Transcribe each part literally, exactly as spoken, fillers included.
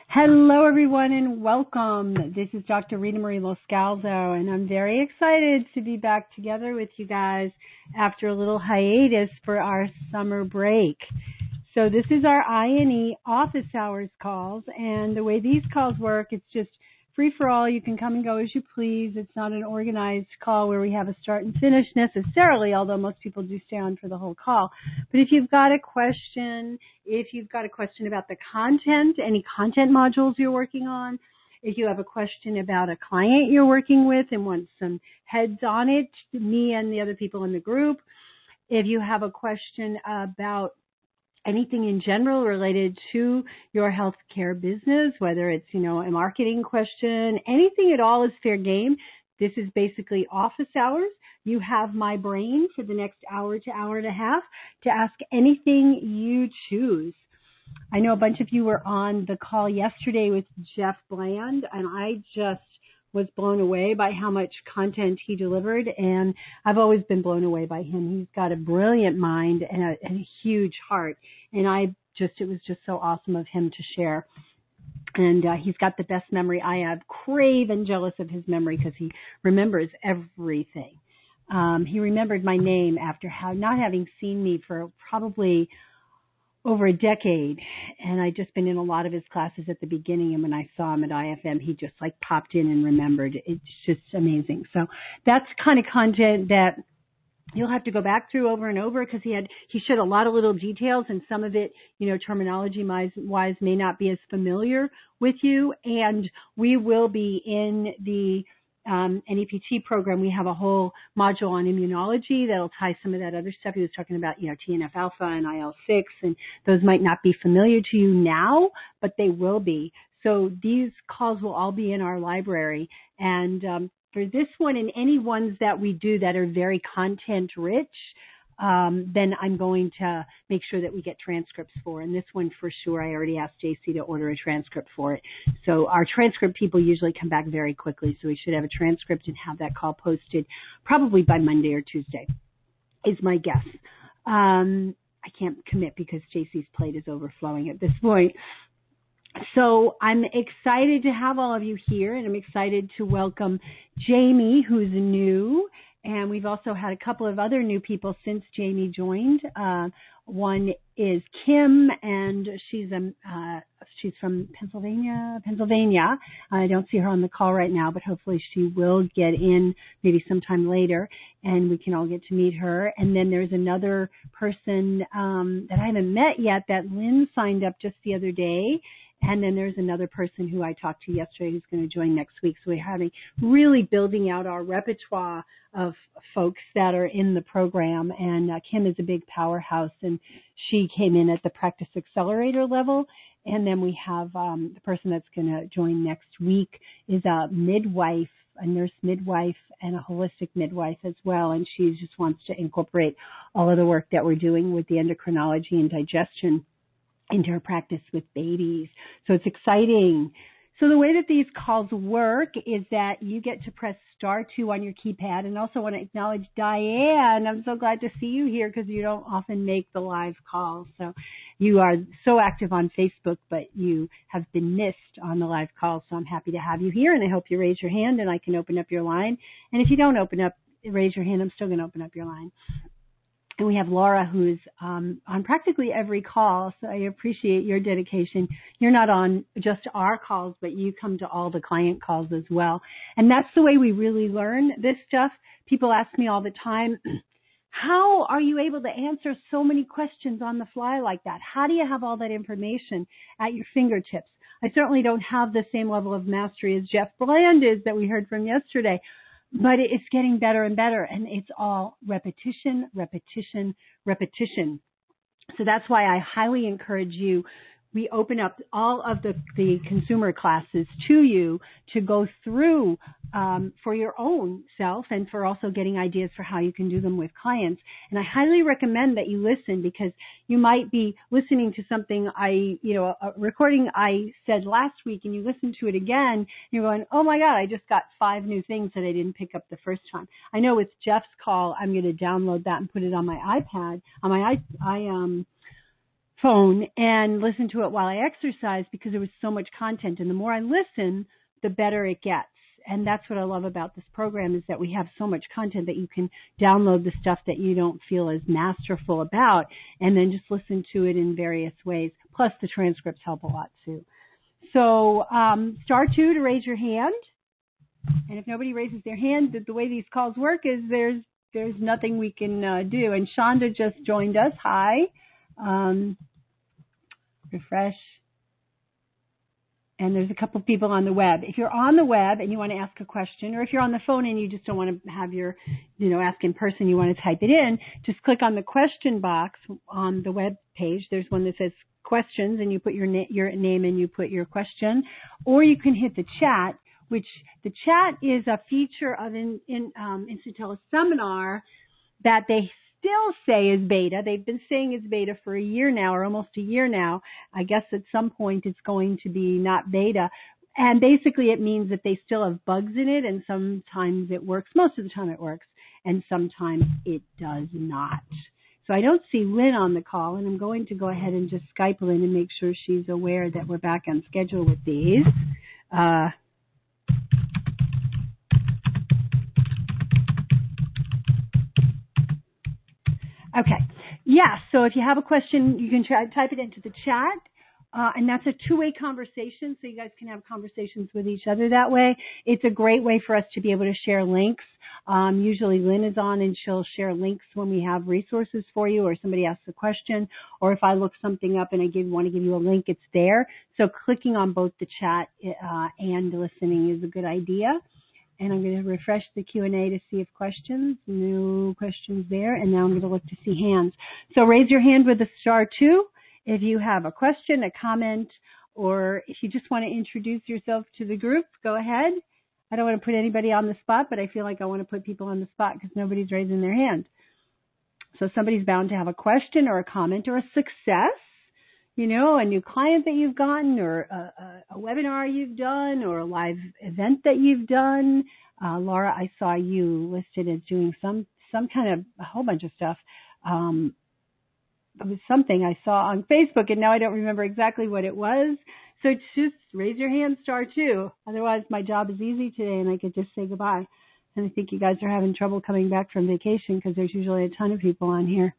Hello, everyone, and welcome. This is Doctor Rita Marie Loscalzo, and I'm very excited to be back together with you guys after a little hiatus for our summer break. So this is our I N E office hours calls, and the way these calls work, it's just free for all. You can come and go as you please. It's not an organized call where we have a start and finish necessarily, although most people do stay on for the whole call. But if you've got a question, if you've got a question about the content, any content modules you're working on, if you have a question about a client you're working with and want some heads on it, me and the other people in the group, if you have a question about anything in general related to your healthcare business, whether it's, you know, a marketing question, anything at all is fair game. This is basically office hours. You have my brain for the next hour to hour and a half to ask anything you choose. I know a bunch of you were on the call yesterday with Jeff Bland, and I just was blown away by how much content he delivered, and I've always been blown away by him. He's got a brilliant mind and a, and a huge heart, and I just, it was just so awesome of him to share. And uh, he's got the best memory I have. Crave and jealous of his memory because he remembers everything. Um, he remembered my name after how, not having seen me for probably over a decade, and I'd just been in a lot of his classes at the beginning, and when I saw him at I F M, he just like popped in and remembered. It's just amazing. So that's kind of content that you'll have to go back through over and over because he had he shared a lot of little details, and some of it, you know, terminology wise may not be as familiar with you. And we will be in the Um, N E P T program. We have a whole module on immunology that'll tie some of that other stuff. He was talking about, you know, T N F alpha and I L six, and those might not be familiar to you now, but they will be. So these calls will all be in our library. And um, for this one and any ones that we do that are very content rich, um, then I'm going to make sure that we get transcripts for. And this one for sure, I already asked J C to order a transcript for it. So our transcript people usually come back very quickly. So we should have a transcript and have that call posted probably by Monday or Tuesday is my guess. Um, I can't commit because J C's plate is overflowing at this point. So I'm excited to have all of you here, and I'm excited to welcome Jamie, who's new. And we've also had a couple of other new people since Jamie joined. Uh, one is Kim, and she's a, uh, she's from Pennsylvania, Pennsylvania. I don't see her on the call right now, but hopefully she will get in maybe sometime later, and we can all get to meet her. And then there's another person um, that I haven't met yet that Lynn signed up just the other day. And then there's another person who I talked to yesterday who's going to join next week. So we're having really building out our repertoire of folks that are in the program. And uh, Kim is a big powerhouse, and she came in at the practice accelerator level. And then we have um, the person that's going to join next week is a midwife, a nurse midwife, and a holistic midwife as well. And she just wants to incorporate all of the work that we're doing with the endocrinology and digestion into her practice with babies. So it's exciting. So the way that these calls work is that you get to press star two on your keypad, and also want to acknowledge Diane. I'm so glad to see you here because you don't often make the live calls. So you are so active on Facebook, but you have been missed on the live calls. So I'm happy to have you here, and I hope you raise your hand and I can open up your line. And if you don't open up, raise your hand, I'm still going to open up your line. And we have Laura, who's um, on practically every call, so I appreciate your dedication. You're not on just our calls, but you come to all the client calls as well. And that's the way we really learn this stuff. People ask me all the time, how are you able to answer so many questions on the fly like that? How do you have all that information at your fingertips? I certainly don't have the same level of mastery as Jeff Bland is that we heard from yesterday. But it's getting better and better, and it's all repetition, repetition, repetition. So that's why I highly encourage you. We open up all of the, the consumer classes to you to go through um, for your own self and for also getting ideas for how you can do them with clients. And I highly recommend that you listen because you might be listening to something I, you know, a recording I said last week and you listen to it again and you're going, oh my God, I just got five new things that I didn't pick up the first time. I know with Jeff's call, I'm going to download that and put it on my iPad, on my I, I um. phone and listen to it while I exercise because there was so much content. And the more I listen, the better it gets. And that's what I love about this program is that we have so much content that you can download the stuff that you don't feel as masterful about and then just listen to it in various ways. Plus the transcripts help a lot too. So um, star two to raise your hand. And if nobody raises their hand, the, the way these calls work is there's there's nothing we can uh, do. And Shonda just joined us. Hi. Um, refresh. And there's a couple of people on the web. If you're on the web and you want to ask a question, or if you're on the phone and you just don't want to have your, you know, ask in person, you want to type it in, just click on the question box on the web page. There's one that says questions, and you put your, na- your name and you put your question. Or you can hit the chat, which the chat is a feature of in, in um, Institutella's seminar that they still say is beta. They've been saying it's beta for a year now, or almost a year now. I guess at some point it's going to be not beta. And basically it means that they still have bugs in it, and sometimes it works. Most of the time it works, and sometimes it does not. So I don't see Lynn on the call, and I'm going to go ahead and just Skype Lynn and make sure she's aware that we're back on schedule with these. Uh, Okay. Yeah, so if you have a question, you can try, type it into the chat. Uh, and that's a two-way conversation, so you guys can have conversations with each other that way. It's a great way for us to be able to share links. Um, usually Lynn is on, and she'll share links when we have resources for you, or somebody asks a question, or if I look something up and I give, want to give you a link, it's there. So clicking on both the chat uh, and listening is a good idea. And I'm going to refresh the Q and A to see if questions, no questions there. And now I'm going to look to see hands. So raise your hand with a star two if you have a question, a comment, or if you just want to introduce yourself to the group, go ahead. I don't want to put anybody on the spot, but I feel like I want to put people on the spot because nobody's raising their hand. So somebody's bound to have a question or a comment or a success. You know, a new client that you've gotten, or a, a, a webinar you've done, or a live event that you've done. Uh, Laura, I saw you listed as doing some, some kind of, a whole bunch of stuff. Um, it was something I saw on Facebook, and now I don't remember exactly what it was. So just raise your hand, star two. Otherwise, my job is easy today, and I could just say goodbye. And I think you guys are having trouble coming back from vacation because there's usually a ton of people on here.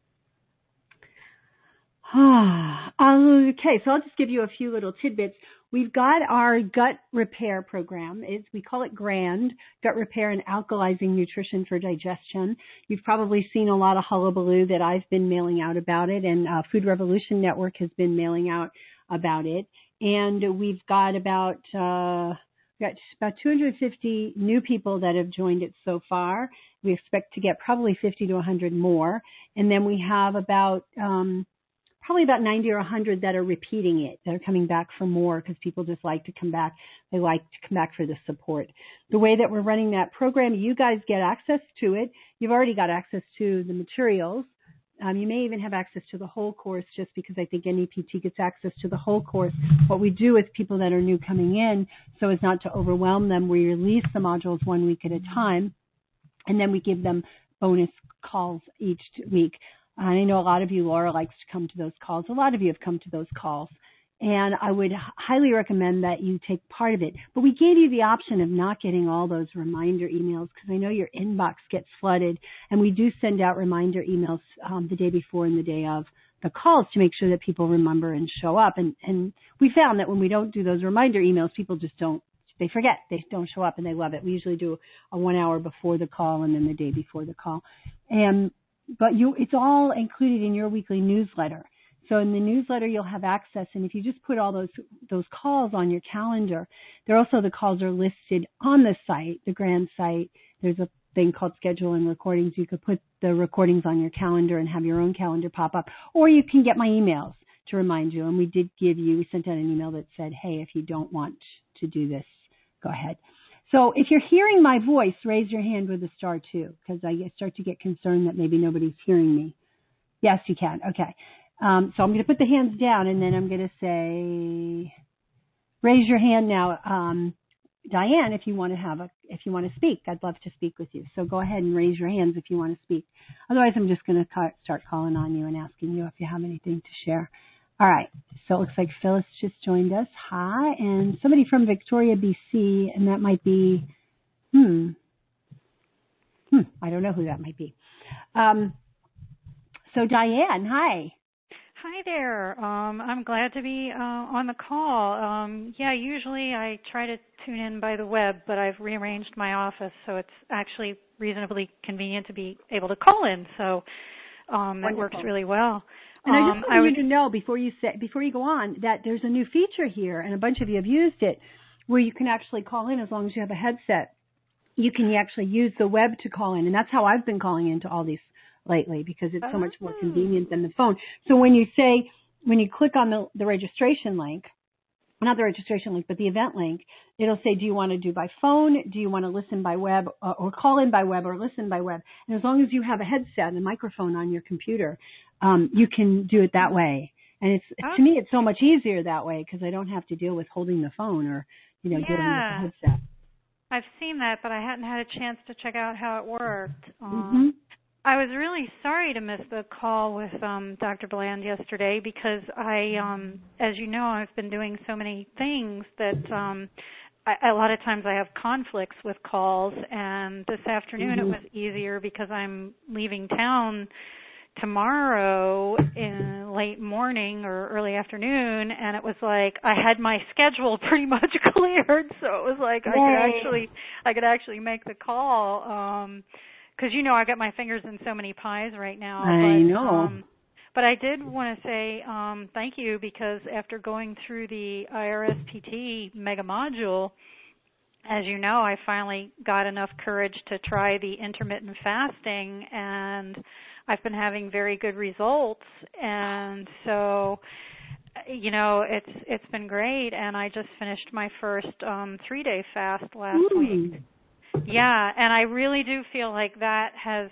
Okay, so I'll just give you a few little tidbits. We've got our gut repair program. It's, we call it GRAND, Gut Repair and Alkalizing Nutrition for Digestion. You've probably seen a lot of hullabaloo that I've been mailing out about it, and uh, Food Revolution Network has been mailing out about it. And we've got about uh, we've got about two hundred fifty new people that have joined it so far. We expect to get probably fifty to one hundred more. And then we have about um, probably about ninety or one hundred that are repeating it, that are coming back for more because people just like to come back. They like to come back for the support. The way that we're running that program, you guys get access to it. You've already got access to the materials. Um, you may even have access to the whole course just because I think N E P T gets access to the whole course. What we do with people that are new coming in, so as not to overwhelm them, we release the modules one week at a time, and then we give them bonus calls each week. I know a lot of you, Laura, likes to come to those calls. A lot of you have come to those calls. And I would highly recommend that you take part of it. But we gave you the option of not getting all those reminder emails because I know your inbox gets flooded. And we do send out reminder emails um, the day before and the day of the calls to make sure that people remember and show up. And, and we found that when we don't do those reminder emails, people just don't, they forget. They don't show up, and they love it. We usually do a one hour before the call and then the day before the call. And But you, it's all included in your weekly newsletter. So in the newsletter, you'll have access. And if you just put all those those calls on your calendar, there also the calls are listed on the site, the GRAND site. There's a thing called schedule and recordings. You could put the recordings on your calendar and have your own calendar pop up. Or you can get my emails to remind you. And we did give you, we sent out an email that said, hey, if you don't want to do this, go ahead. So if you're hearing my voice, raise your hand with a star two, because I start to get concerned that maybe nobody's hearing me. Yes, you can. Okay. Um, so I'm going to put the hands down, and then I'm going to say, raise your hand now, um, Diane, if you want to have a, if you want to speak. I'd love to speak with you. So go ahead and raise your hands if you want to speak. Otherwise, I'm just going to ca- start calling on you and asking you if you have anything to share. All right. So it looks like Phyllis just joined us. Hi. And somebody from Victoria, B C, and that might be, hmm, hmm, I don't know who that might be. Um, so Diane, hi. Hi there. Um, I'm glad to be uh, on the call. Um, yeah, usually I try to tune in by the web, but I've rearranged my office, so it's actually reasonably convenient to be able to call in. So um, that works really well. And I just Um, want I you was, to know before you say, before you go on that there's a new feature here, and a bunch of you have used it, where you can actually call in as long as you have a headset. You can actually use the web to call in, and that's how I've been calling into all these lately because it's so much more oh. convenient than the phone. So when you say, when you click on the, the registration link, not the registration link, but the event link, it'll say, do you want to do by phone? Do you want to listen by web or, or call in by web or listen by web? And as long as you have a headset and a microphone on your computer, um, you can do it that way. And it's, Oh. to me, it's so much easier that way because I don't have to deal with holding the phone or, you know, Yeah. dealing with the headset. I've seen that, but I hadn't had a chance to check out how it worked. Um, Mm-hmm. I was really sorry to miss the call with um, Doctor Bland yesterday because I, um, as you know, I've been doing so many things that um, I, a lot of times I have conflicts with calls. And this afternoon Mm-hmm. it was easier because I'm leaving town tomorrow in late morning or early afternoon, and it was like I had my schedule pretty much cleared, so it was like Yay. I could actually I could actually make the call. Um, Because, you know, I got my fingers in so many pies right now. I but, know. Um, but I did want to say um, thank you because after going through the I R S P T mega module, as you know, I finally got enough courage to try the intermittent fasting, and I've been having very good results. And so, you know, it's it's been great. And I just finished my first um, three-day fast last Ooh. week. Yeah, and I really do feel like that has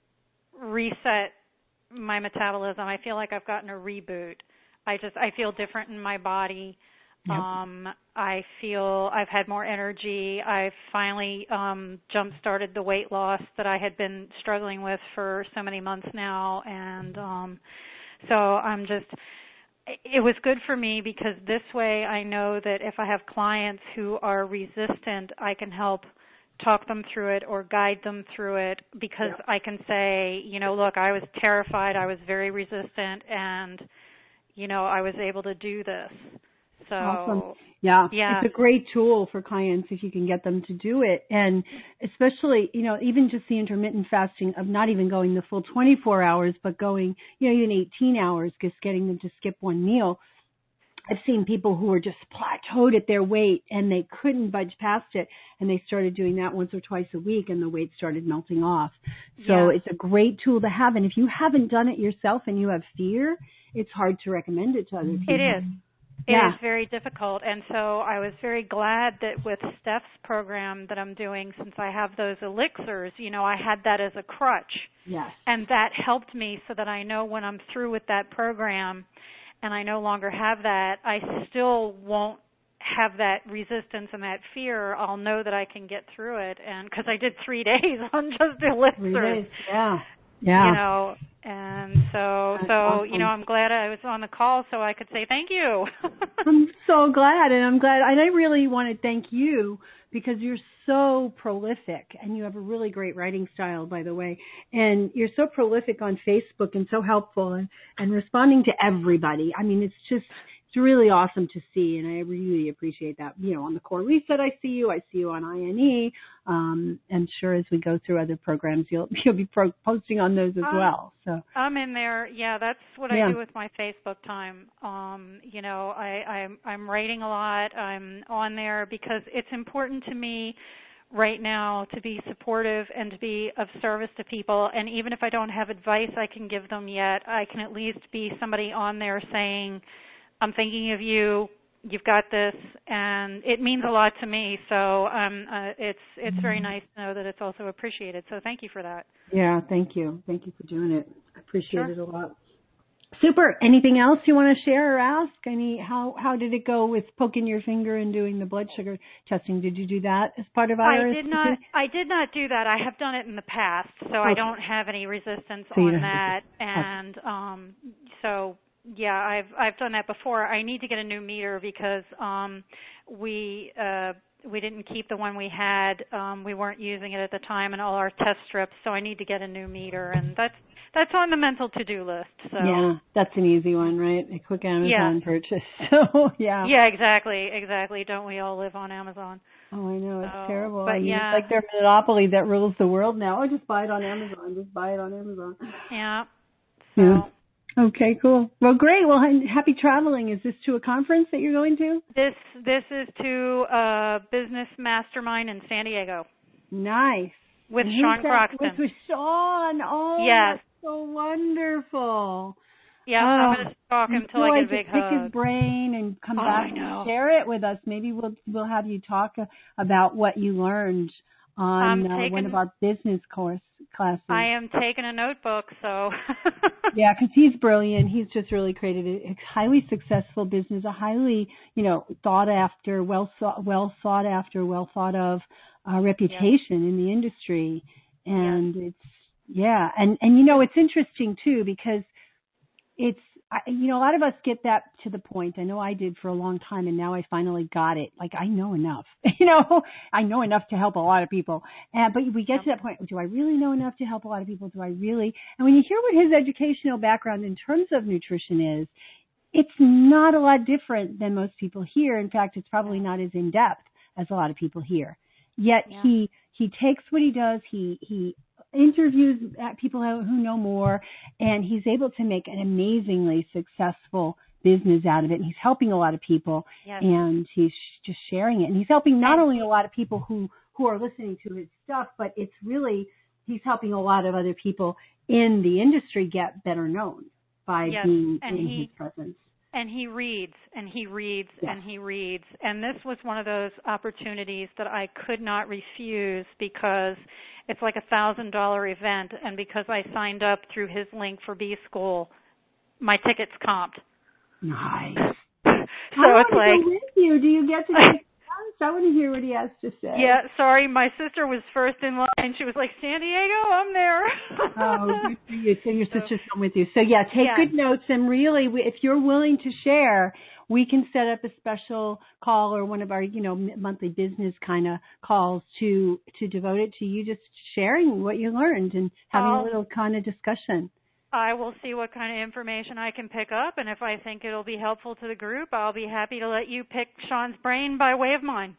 reset my metabolism. I feel like I've gotten a reboot. I just I feel different in my body. Yep. Um I feel I've had more energy. I've finally um jump started the weight loss that I had been struggling with for so many months now, and um so I'm just it was good for me because this way I know that if I have clients who are resistant, I can help talk them through it or guide them through it because Yeah. I can say, you know, look, I was terrified, I was very resistant, and, you know, I was able to do this. So, Awesome. Yeah. yeah. It's a great tool for clients if you can get them to do it. And especially, you know, even just the intermittent fasting of not even going the full twenty-four hours, but going, you know, even eighteen hours, just getting them to skip one meal. I've seen people who were just plateaued at their weight and they couldn't budge past it, and they started doing that once or twice a week and the weight started melting off. So Yeah. it's a great tool to have. And if you haven't done it yourself and you have fear, it's hard to recommend it to other people. It is. It Yeah. is very difficult. And so I was very glad that with Steph's program that I'm doing, since I have those elixirs, you know, I had that as a crutch. Yes. And that helped me so that I know when I'm through with that program and I no longer have that, I still won't have that resistance and that fear. I'll know that I can get through it. And because I did three days on just elixirs. Three days. Yeah. Yeah. You know, and so, That's so, awesome. you know, I'm glad I was on the call so I could say thank you. I'm so glad, and I'm glad, and I really want to thank you because you're so prolific, and you have a really great writing style, by the way, and you're so prolific on Facebook and so helpful and, and responding to everybody. I mean, it's just, it's really awesome to see, and I really appreciate that. You know, on the Core Reset, I see you. I see you on I N E. Um, and sure, as we go through other programs, you'll you'll be pro- posting on those as um, well. So I'm in there. Yeah, that's what yeah. I do with my Facebook time. Um, you know, I, I'm I'm writing a lot. I'm on there because it's important to me right now to be supportive and to be of service to people. And even if I don't have advice I can give them yet, I can at least be somebody on there saying, I'm thinking of you. You've got this, and it means a lot to me. So um, uh, it's it's very nice to know that it's also appreciated. So thank you for that. Yeah, thank you. Thank you for doing it. I appreciate Sure. it a lot. Super. Anything else you want to share or ask? Any how how did it go with poking your finger and doing the blood sugar testing? Did you do that as part of I R S P T? I did not. I did not do that. I have done it in the past, so Okay. I don't have any resistance So you on don't that. have to- And um, so yeah, I've I've done that before. I need to get a new meter because um, we uh, we didn't keep the one we had. Um, we weren't using it at the time, and all our test strips. So I need to get a new meter, and that's that's on the mental to-do list. So yeah, that's an easy one, right? A quick Amazon yeah. purchase. So yeah, yeah, exactly, exactly. Don't we all live on Amazon? Oh, I know, it's so, terrible. But I mean, yeah, it's like their monopoly that rules the world now. Oh, just buy it on Amazon. Just buy it on Amazon. yeah. So. Yeah. Okay, cool. Well, great. Well, happy traveling. Is this to a conference that you're going to? This this is to a business mastermind in San Diego. Nice. With and Sean Croxton. With, with Sean. Oh, yes. That's so wonderful. Yeah, oh, I'm going to stalk him until I get a big pick hug. Pick his brain and come oh, back and share it with us. Maybe we'll we'll have you talk about what you learned on uh, taking, one of our business course classes. I am taking a notebook, so. yeah, because he's brilliant. He's just really created a highly successful business, a highly, you know, thought after, well sought, well sought after, well thought of uh, reputation yes. in the industry. And yes. it's, yeah. And, and, you know, it's interesting too, because it's, I, you know, a lot of us get that to the point. I know I did for a long time, and now I finally got it. Like, I know enough. you know, I know enough to help a lot of people. Uh, but we get yep. to that point. Do I really know enough to help a lot of people? Do I really? And when you hear what his educational background in terms of nutrition is, it's not a lot different than most people here. In fact, it's probably not as in depth as a lot of people here. Yet yeah. he he takes what he does. He he. interviews people who know more, and he's able to make an amazingly successful business out of it. And he's helping a lot of people, yes. and he's just sharing it. And he's helping not only a lot of people who, who are listening to his stuff, but it's really, he's helping a lot of other people in the industry get better known by yes. being and in he, his presence. And he reads, and he reads, yes. and he reads. And this was one of those opportunities that I could not refuse because it's like a thousand dollar event, and because I signed up through his link for B School, my ticket's comped. Nice. so I it's like, go with you. Do you get to take class? I want to hear what he has to say. Yeah, sorry, my sister was first in line. She was like, San Diego, I'm there. oh, good for you. So your sister's come with you. So yeah, take yeah. good notes, and really, if you're willing to share, we can set up a special call or one of our, you know, monthly business kind of calls to to devote it to you just sharing what you learned and having I'll, a little kind of discussion. I will see what kind of information I can pick up, and if I think it'll be helpful to the group, I'll be happy to let you pick Sean's brain by way of mine.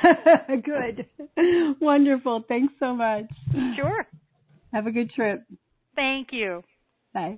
Good. Wonderful. Thanks so much. Sure. Have a good trip. Thank you. Bye.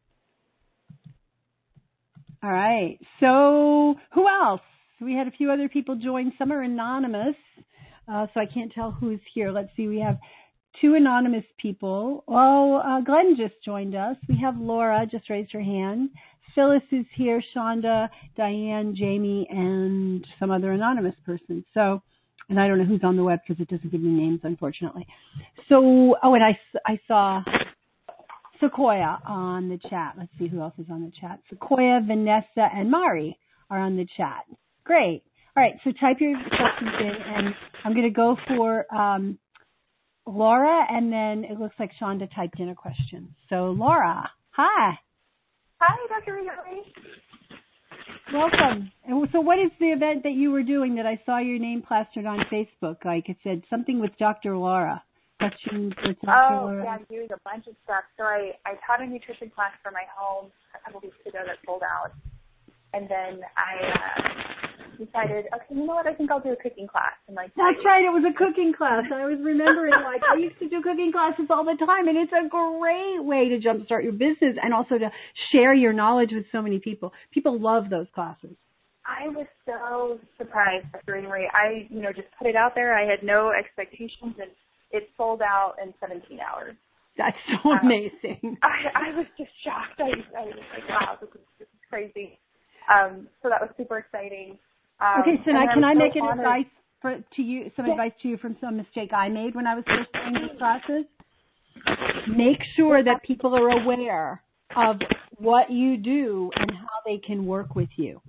All right. So who else? We had a few other people join. Some are anonymous, uh, so I can't tell who's here. Let's see. We have two anonymous people. Oh, uh, Glenn just joined us. We have Laura, just raised her hand. Phyllis is here, Shonda, Diane, Jamie, and some other anonymous person. So, and I don't know who's on the web because it doesn't give me names, unfortunately. So, oh, and I, I saw Sequoia on the chat. Let's see who else is on the chat. Sequoia, Vanessa, and Mari are on the chat. Great. All right, so type your questions in, and I'm going to go for um, Laura, and then it looks like Shonda typed in a question. So, Laura, hi. Hi, Doctor Riori. Welcome. And so what is the event that you were doing that I saw your name plastered on Facebook? Like it said something with Doctor Laura. Questions with Doctor Oh, Laura. yeah, I'm doing a bunch of stuff. So I, I taught a nutrition class for my home a couple weeks ago that sold out. And then I uh, decided, okay, you know what, I think I'll do a cooking class. And like, That's I, right, it was a cooking class. I was remembering, like, I used to do cooking classes all the time, and it's a great way to jumpstart your business and also to share your knowledge with so many people. People love those classes. I was so surprised, Doctor Riori. I, you know, just put it out there. I had no expectations, and it sold out in seventeen hours. That's so um, amazing. I, I was just shocked. I, I was like, wow, this is, this is crazy. Um, so that was super exciting. Um, okay, so now can I, I make so an advice for, to you, some yeah. advice to you from some mistake I made when I was first doing these classes? Make sure that people are aware of what you do and how they can work with you.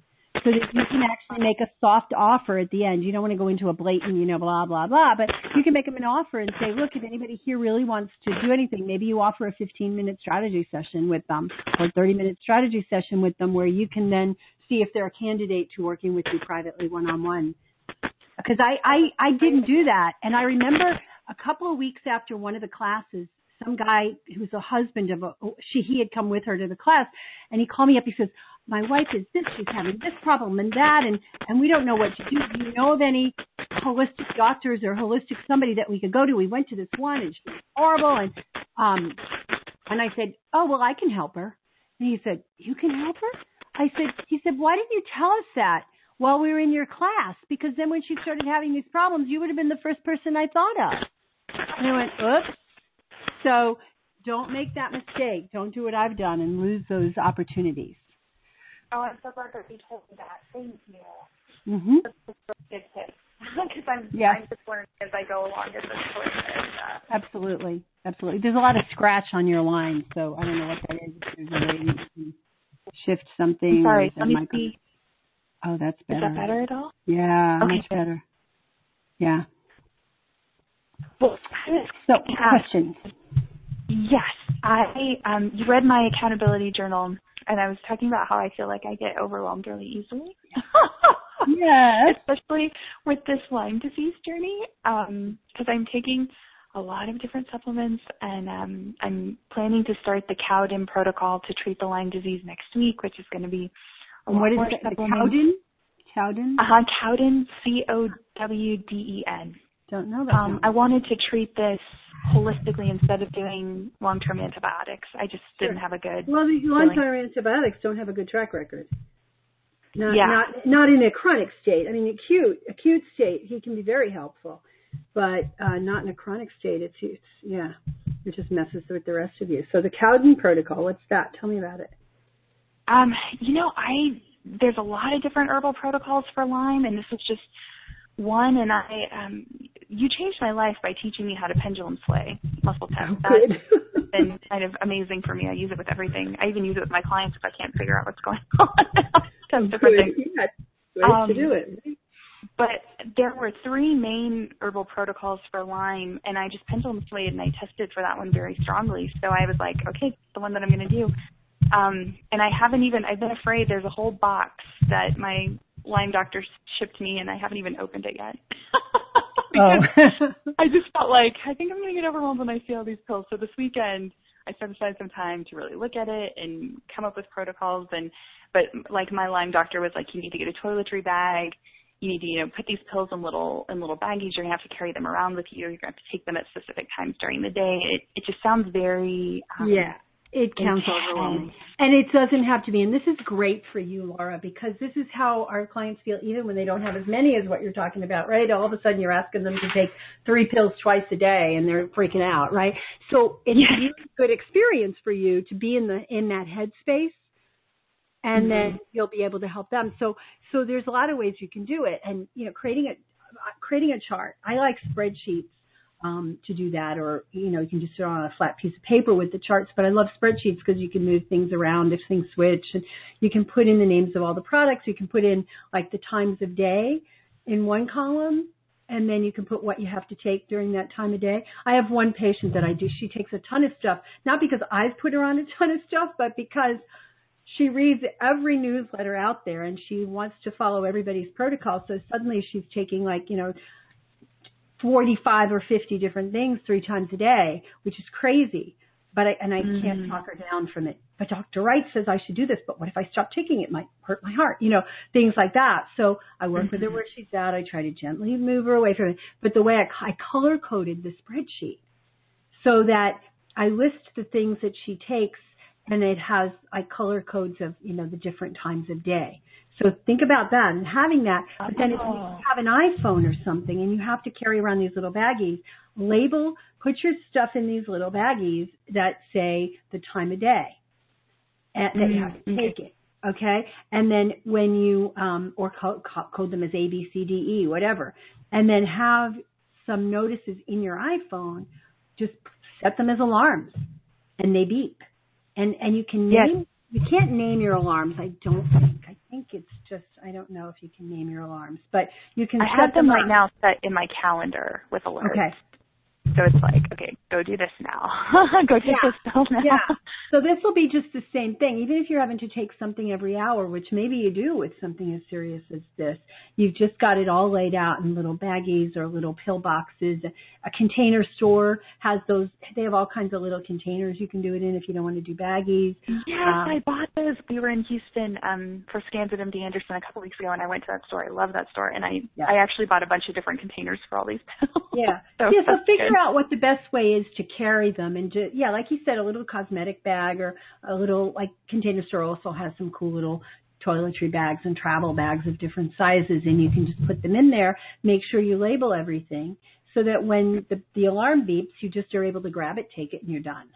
so that you can actually make a soft offer at the end. You don't want to go into a blatant, you know, blah, blah, blah, but you can make them an offer and say, look, if anybody here really wants to do anything, maybe you offer a fifteen-minute strategy session with them or a thirty-minute strategy session with them where you can then see if they're a candidate to working with you privately one-on-one. Because I, I, I didn't do that. And I remember a couple of weeks after one of the classes, some guy who's a husband of a, she, he had come with her to the class, and he called me up. He says, my wife is this, she's having this problem and that, and, and we don't know what to do. Do you know of any holistic doctors or holistic somebody that we could go to? We went to this one, and she was horrible. And, um, and I said, oh, well, I can help her. And he said, you can help her? I said, he said, why didn't you tell us that while we were in your class? Because then when she started having these problems, you would have been the first person I thought of. And I went, oops. So don't make that mistake. Don't do what I've done and lose those opportunities. Oh, I'm so glad that you told me that. Thank you. Mm-hmm. That's a really good tip. Because I'm, yes. I'm just learning as I go along at this point. And, uh, absolutely. Absolutely. There's a lot of scratch on your line, so I don't know what that is. There's a way you can shift something. I'm sorry, let me see. Oh, that's better. Is that better at all? Yeah, okay. much better. Yeah. Well, so, question. Yes, I um, you read my accountability journal, and I was talking about how I feel like I get overwhelmed really easily. Yes. Especially with this Lyme disease journey, because um, I'm taking a lot of different supplements, and um, I'm planning to start the Cowden protocol to treat the Lyme disease next week, which is going to be a lot what is more it? supplements. Cowden? Cowden? Uh-huh, Cowden, C O W D E N. Don't know that. Um, I wanted to treat this holistically instead of doing long-term antibiotics. I just sure. didn't have a good Well, the long-term antibiotics don't have a good track record. Not, yeah. not, not in a chronic state. I mean, acute, acute state, he can be very helpful, but uh, not in a chronic state. It's, it's, yeah, it just messes with the rest of you. So the Cowden protocol, what's that? Tell me about it. Um, you know, I there's a lot of different herbal protocols for Lyme, and this is just one, and I, um, you changed my life by teaching me how to pendulum sway muscle test. Oh, That's been kind of amazing for me. I use it with everything. I even use it with my clients if I can't figure out what's going on. Test different Good. things. Yeah, ways um, to do it. But there were three main herbal protocols for Lyme, and I just pendulum swayed, and I tested for that one very strongly. So I was like, okay, the one that I'm going to do. Um, and I haven't even, I've been afraid there's a whole box that my Lyme doctor shipped me, and I haven't even opened it yet. Oh. I just felt like, I think I'm going to get overwhelmed when I see all these pills. So this weekend, I set aside some time to really look at it and come up with protocols. And But like my Lyme doctor was like, you need to get a toiletry bag. You need to, you know, put these pills in little in little baggies. You're going to have to carry them around with you. You're going to have to take them at specific times during the day. It, it just sounds very... Um, yeah. It counts overwhelming. And it doesn't have to be. And this is great for you, Laura, because this is how our clients feel even when they don't have as many as what you're talking about, right? All of a sudden you're asking them to take three pills twice a day and they're freaking out, right? So it's yeah. a really good experience for you to be in the in that headspace, and mm-hmm. then you'll be able to help them. So so there's a lot of ways you can do it. And, you know, creating a creating a chart. I like spreadsheets. Um, to do that, or, you know, you can just throw on a flat piece of paper with the charts, but I love spreadsheets because you can move things around if things switch, and you can put in the names of all the products. You can put in like the times of day in one column, and then you can put what you have to take during that time of day. I have one patient that I do. She takes a ton of stuff, not because I've put her on a ton of stuff, but because she reads every newsletter out there and she wants to follow everybody's protocol. So suddenly she's taking like, you know, forty-five or fifty different things three times a day, which is crazy. But I, and I mm. can't talk her down from it. But Doctor Wright says I should do this, but what if I stop taking it? It might hurt my heart, you know, things like that. So I work mm-hmm. with her where she's at. I try to gently move her away from it. But the way I, I color coded the spreadsheet so that I list the things that she takes, and it has like color codes of, you know, the different times of day. So think about that and having that. But then if you have an iPhone or something and you have to carry around these little baggies, label, put your stuff in these little baggies that say the time of day and that you have to take it. Okay. And then when you, um, or co- co- code them as A, B, C, D, E, whatever, and then have some notices in your iPhone, just set them as alarms and they beep. And, and you can name, yes. you can't name your alarms. I don't think, I think it's just, I don't if you can name your alarms, but you can I set have them up. right now set in my calendar with alerts. Okay. So it's like, okay, go do this now. Go take Yeah. this pill now. Yeah. So this will be just the same thing. Even if you're having to take something every hour, which maybe you do with something as serious as this, you've just got it all laid out in little baggies or little pill boxes. A Container Store has those. They have all kinds of little containers you can do it in if you don't want to do baggies. Yes, um, I bought those. We were in Houston um, for scans at M D Anderson a couple weeks ago, and I went to that store. I love that store, and I yeah. I actually bought a bunch of different containers for all these pills. Yeah. so yeah, so figure good. out what the best way is to carry them. And, to, yeah, like you said, a little cosmetic bag or a little, like Container Store also has some cool little toiletry bags and travel bags of different sizes, and you can just put them in there. Make sure you label everything so that when the, the alarm beeps, you just are able to grab it, take it, and you're done.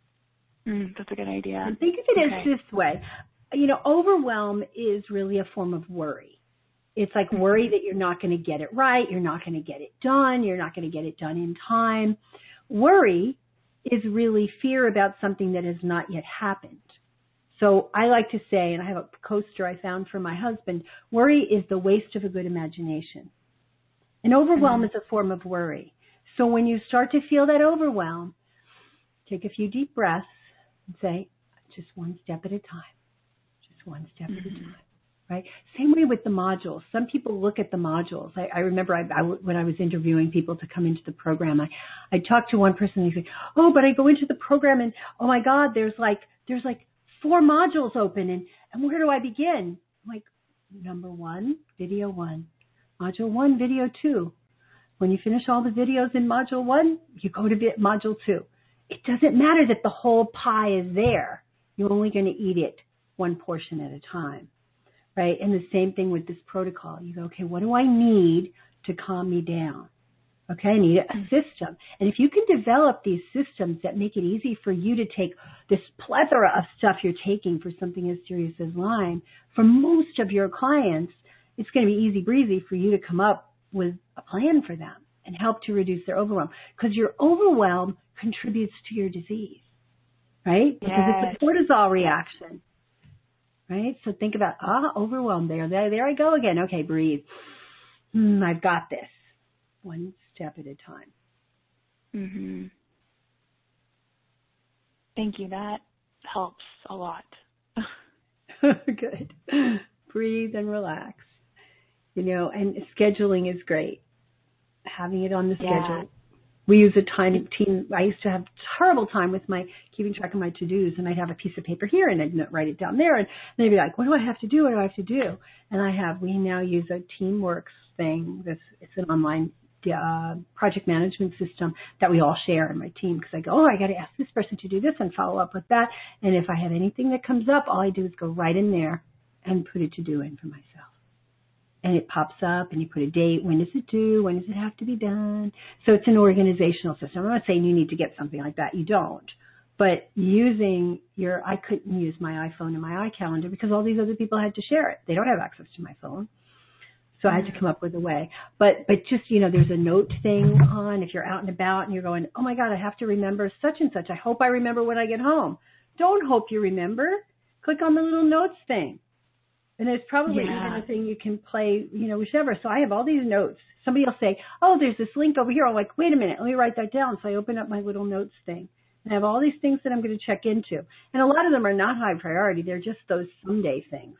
Mm, that's a good idea. And think of it okay. as this way. You know, overwhelm is really a form of worry. It's like worry that you're not going to get it right, you're not going to get it done, you're not going to get it done in time. Worry is really fear about something that has not yet happened. So I like to say, and I have a coaster I found for my husband, worry is the waste of a good imagination. And overwhelm mm-hmm. is a form of worry. So when you start to feel that overwhelm, take a few deep breaths and say, just one step at a time, just one step mm-hmm. at a time. Right? Same way with the modules. Some people look at the modules. I, I remember I, I, when I was interviewing people to come into the program, I, I talked to one person and he said, oh, but I go into the program and, oh my God, there's like, there's like four modules open and, and where do I begin? I'm like, number one, video one, module one, video two. When you finish all the videos in module one, you go to module two. It doesn't matter that the whole pie is there. You're only going to eat it one portion at a time. Right? And the same thing with this protocol. You go, okay, what do I need to calm me down? Okay, I need a system. And if you can develop these systems that make it easy for you to take this plethora of stuff you're taking for something as serious as Lyme, for most of your clients, it's going to be easy breezy for you to come up with a plan for them and help to reduce their overwhelm. Because your overwhelm contributes to your disease, right? Because yes. it's a cortisol reaction. Right? So think about, ah, overwhelmed there. There, there I go again. Okay, breathe. Mm, I've got this. One step at a time. Mm-hmm. Thank you. That helps a lot. Good. Breathe and relax. You know, and scheduling is great. Having it on the yeah. schedule. We use a time team. I used to have a terrible time with my keeping track of my to-dos, and I'd have a piece of paper here, and I'd write it down there, and they'd be like, what do I have to do? What do I have to do? And I have, we now use a TeamWorks thing. This, it's an online uh, project management system that we all share in my team, because I go, oh, I got to ask this person to do this and follow up with that. And if I have anything that comes up, all I do is go right in there and put a to-do in for myself. And it pops up, and you put a date. When does it due? When does it have to be done? So it's an organizational system. I'm not saying you need to get something like that. You don't. But using your, I couldn't use my iPhone and my iCalendar because all these other people had to share it. They don't have access to my phone. So I had to come up with a way. But but just, you know, there's a note thing on if you're out and about and you're going, oh, my God, I have to remember such and such. I hope I remember when I get home. Don't hope you remember. Click on the little notes thing. And there's probably yeah. even a thing you can play, you know, whichever. So I have all these notes. Somebody will say, oh, there's this link over here. I'm like, wait a minute, let me write that down. So I open up my little notes thing. And I have all these things that I'm going to check into. And a lot of them are not high priority. They're just those someday things.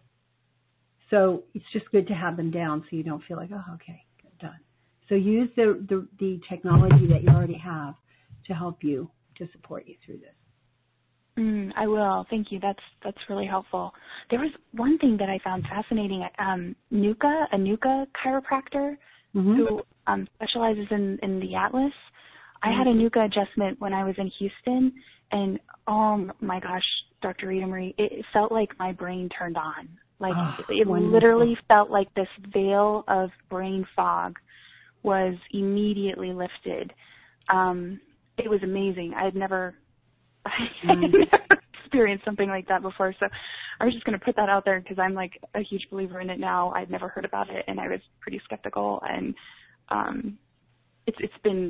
So it's just good to have them down so you don't feel like, oh, okay, done. So use the, the, the technology that you already have to help you, to support you through this. Mm, I will. Thank you. That's that's really helpful. There was one thing that I found fascinating. Um, Nuka, a Nuka chiropractor mm-hmm. who um, specializes in, in the Atlas. I mm-hmm. had a Nuka adjustment when I was in Houston, and oh my gosh, Doctor Rita Marie, it felt like my brain turned on. Like oh, it wonderful. Literally felt like this veil of brain fog was immediately lifted. Um, it was amazing. I had never. I had never experienced something like that before, so I was just going to put that out there because I'm like a huge believer in it now. I'd never heard about it, and I was pretty skeptical, and um, it's it's been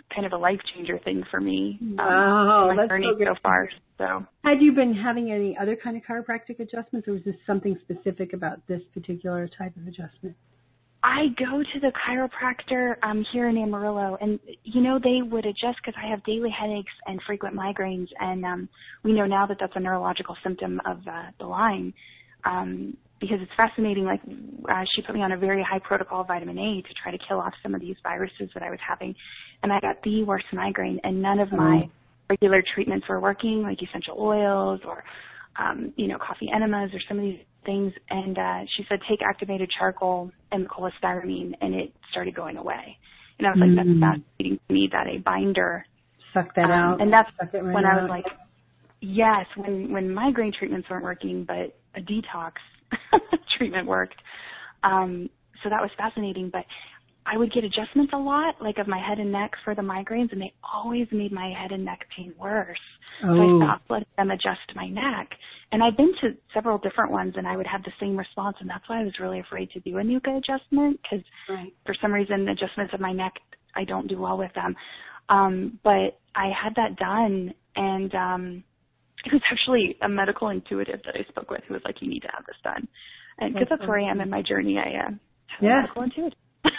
kind of a life changer thing for me. Um, wow, my that's journey so good. so far. So, had you been having any other kind of chiropractic adjustments, or was this something specific about this particular type of adjustment? I go to the chiropractor um, here in Amarillo, and, you know, they would adjust because I have daily headaches and frequent migraines, and um, we know now that that's a neurological symptom of uh, the Lyme, um, because it's fascinating. Like, uh, she put me on a very high protocol of vitamin A to try to kill off some of these viruses that I was having, and I got the worst migraine, and none of my mm. regular treatments were working, like essential oils or, um, you know, coffee enemas or some of these things, and uh, she said, take activated charcoal and cholestyramine, and it started going away. And I was like, mm. that's fascinating to me that a binder. Suck that um, out. And that's Suck it right when out. I was like, yes, when, when migraine treatments weren't working, but a detox treatment worked. Um, so that was fascinating, but I would get adjustments a lot, like of my head and neck for the migraines, and they always made my head and neck pain worse. Oh. So I stopped letting them adjust my neck. And I've been to several different ones, and I would have the same response, and that's why I was really afraid to do a Nuka adjustment, because right. for some reason, the adjustments of my neck, I don't do well with them. Um, but I had that done, and um, it was actually a medical intuitive that I spoke with who was like, you need to have this done. And because that's, that's where I am in my journey, I uh, have yeah. a medical intuitive.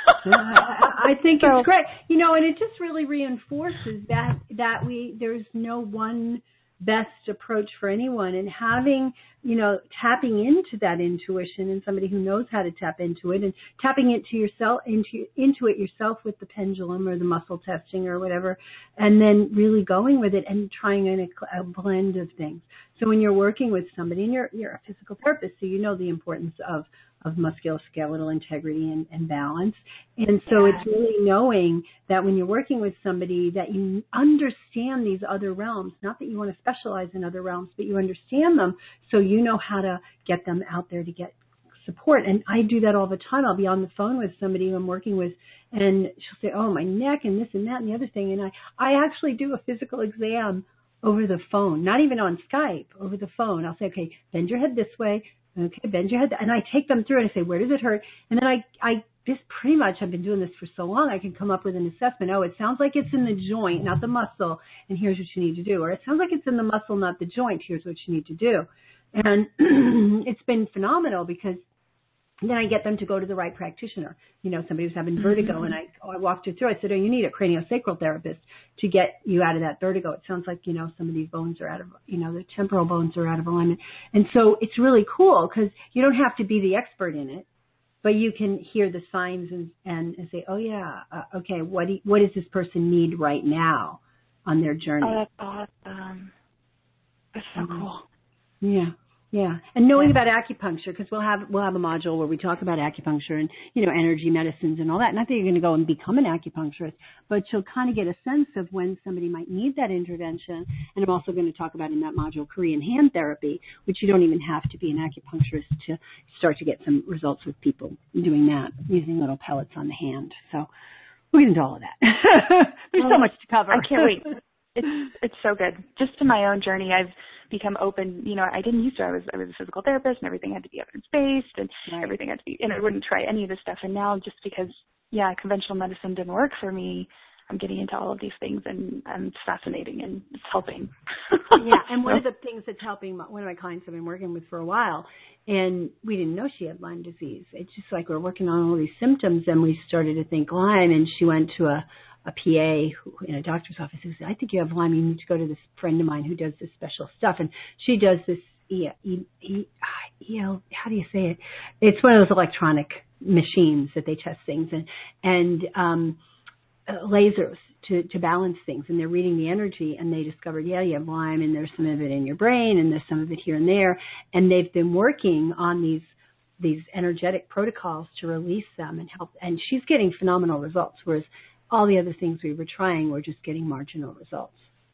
I think so, it's great, you know, and it just really reinforces that that we there's no one best approach for anyone, and having, you know, tapping into that intuition and somebody who knows how to tap into it, and tapping into yourself into into it yourself with the pendulum or the muscle testing or whatever, and then really going with it and trying a, a blend of things. So when you're working with somebody, and you're you're a physical therapist, so you know the importance of of musculoskeletal integrity and, and balance. And so yeah. it's really knowing that when you're working with somebody that you understand these other realms, not that you want to specialize in other realms, but you understand them so you know how to get them out there to get support. And I do that all the time. I'll be on the phone with somebody who I'm working with, and she'll say, oh, my neck and this and that and the other thing. And I, I actually do a physical exam over the phone, not even on Skype, over the phone. I'll say, okay, bend your head this way. Okay, bend your head. And I take them through and I say, where does it hurt? And then I, I just pretty much have been doing this for so long, I can come up with an assessment. Oh, it sounds like it's in the joint, not the muscle, and here's what you need to do. Or it sounds like it's in the muscle, not the joint, here's what you need to do. And it's been phenomenal because then I get them to go to the right practitioner. You know, somebody who's having vertigo, mm-hmm. and I, oh, I walked her through. I said, oh, you need a craniosacral therapist to get you out of that vertigo. It sounds like, you know, some of these bones are out of, you know, the temporal bones are out of alignment. And so it's really cool because you don't have to be the expert in it, but you can hear the signs and, and, and say, oh, yeah, uh, okay, what do you, what does this person need right now on their journey? Oh, that's awesome. That's so mm-hmm. cool. Yeah. Yeah, and knowing about acupuncture, because we'll have we'll have a module where we talk about acupuncture and, you know, energy medicines and all that. Not that you're going to go and become an acupuncturist, but you'll kind of get a sense of when somebody might need that intervention. And I'm also going to talk about in that module Korean hand therapy, which you don't even have to be an acupuncturist to start to get some results with people doing that, using little pellets on the hand. So we'll get into all of that. There's oh, so much to cover. I can't wait. It's it's so good. Just in my own journey, I've become open. You know, I didn't used to. I was I was a physical therapist, and everything had to be evidence based, and right. everything had to be. And I wouldn't try any of this stuff. And now, just because yeah, conventional medicine didn't work for me, I'm getting into all of these things, and, and it's fascinating, and it's helping. Yeah, and one so. of the things that's helping, one of my clients I've been working with for a while, and we didn't know she had Lyme disease. It's just like we're working on all these symptoms, and we started to think Lyme, and she went to a a P A who, in a doctor's office who said, I think you have Lyme. You need to go to this friend of mine who does this special stuff. And she does this, e, e, e, e, how do you say it? It's one of those electronic machines that they test things and, and um, uh, lasers to, to balance things. And they're reading the energy, and they discovered, yeah, you have Lyme, and there's some of it in your brain, and there's some of it here and there. And they've been working on these these energetic protocols to release them and help. And she's getting phenomenal results, whereas all the other things we were trying were just getting marginal results.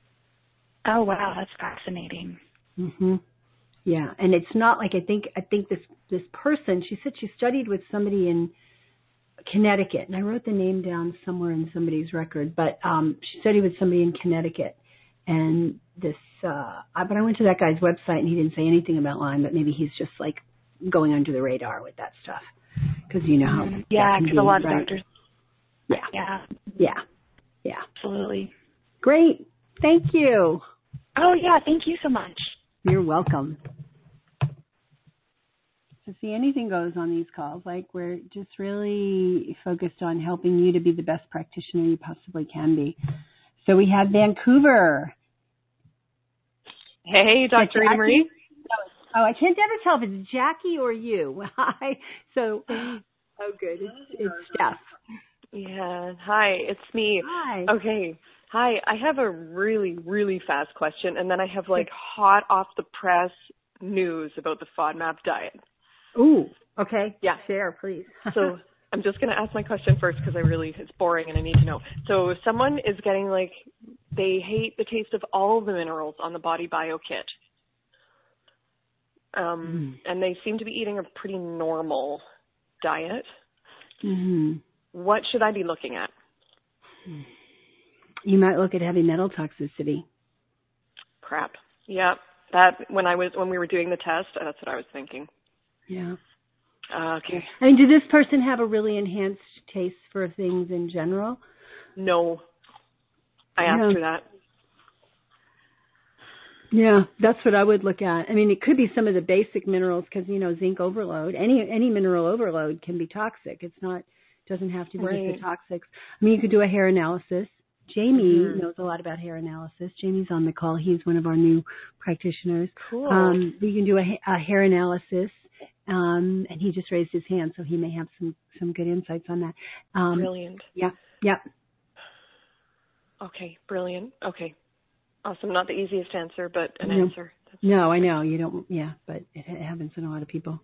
Oh, wow. That's fascinating. Mm-hmm. Yeah. And it's not like I think I think this, this person, she said she studied with somebody in Connecticut. And I wrote the name down somewhere in somebody's record. But um, she studied with somebody in Connecticut. And this, uh, but I went to that guy's website, and he didn't say anything about Lyme, but maybe he's just like going under the radar with that stuff. Because you know how. Yeah, because a lot of right? doctors. Yeah. Yeah. Yeah. Yeah. Absolutely. Great. Thank you. Oh, yeah. Thank you so much. You're welcome. So see, anything goes on these calls. Like, we're just really focused on helping you to be the best practitioner you possibly can be. So we have Vancouver. Hey, Doctor Rita Marie. Oh, I can't ever tell if it's Jackie or you. Hi. So, oh, good. It's, it's Steph. Yeah. Hi, it's me. Hi. Okay. Hi. I have a really, really fast question, and then I have like hot off the press news about the FODMAP diet. Ooh. Okay. Yeah. Share, please. So I'm just going to ask my question first because I really, it's boring and I need to know. So if someone is getting like, they hate the taste of all the minerals on the Body Bio kit. Um, mm. And they seem to be eating a pretty normal diet. Mm-hmm. What should I be looking at? You might look at heavy metal toxicity. Crap. Yeah. That, when I was, when we were doing the test, that's what I was thinking. Yeah. Uh, okay. I mean, did this person have a really enhanced taste for things in general? No. I asked yeah. her that. Yeah, that's what I would look at. I mean, it could be some of the basic minerals because, you know, zinc overload, any any mineral overload can be toxic. It's not, doesn't have to be right. just the toxics. I mean, you could do a hair analysis. Jamie mm-hmm. knows a lot about hair analysis. Jamie's on the call. He's one of our new practitioners. Cool. Um, you can do a, a hair analysis. Um, and he just raised his hand, so he may have some, some good insights on that. Um, brilliant. Yeah, yeah. Okay, brilliant. Okay, awesome. Not the easiest answer, but an no. answer. That's no, I know you don't. Yeah, but it, it happens in a lot of people.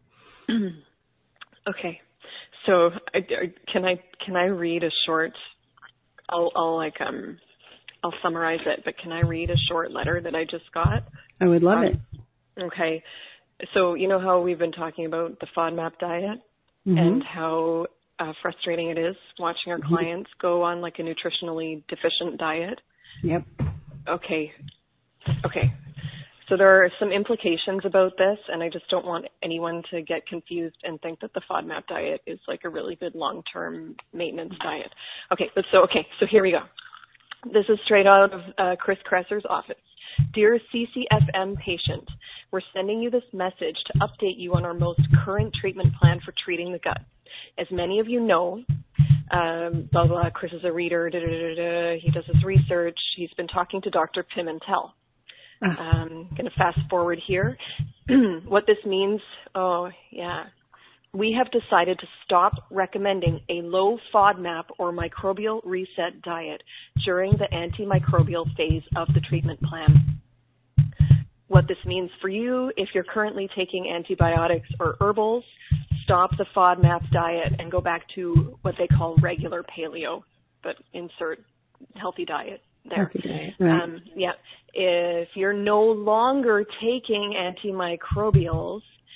Okay, so I, can I can I read a short? I'll I'll like um I'll summarize it, but can I read a short letter that I just got? I would love um, it. Okay. So you know how we've been talking about the FODMAP diet mm-hmm. and how uh, frustrating it is watching our mm-hmm. clients go on like a nutritionally deficient diet? Yep. Okay. Okay. So there are some implications about this, and I just don't want anyone to get confused and think that the FODMAP diet is like a really good long-term maintenance diet. Okay. But so, okay. So here we go. This is straight out of uh, Chris Kresser's office. Dear C C F M patient, we're sending you this message to update you on our most current treatment plan for treating the gut. As many of you know, um, blah, blah, Chris is a reader, da, da, da, da, he does his research. He's been talking to Doctor Pimentel. I'm um, going to fast forward here. What this means, oh, yeah. We have decided to stop recommending a low FODMAP or microbial reset diet during the antimicrobial phase of the treatment plan. What this means for you, if you're currently taking antibiotics or herbals, stop the FODMAP diet and go back to what they call regular paleo, but insert healthy diet there. Healthy diet, right. Um, yeah. If you're no longer taking antimicrobials,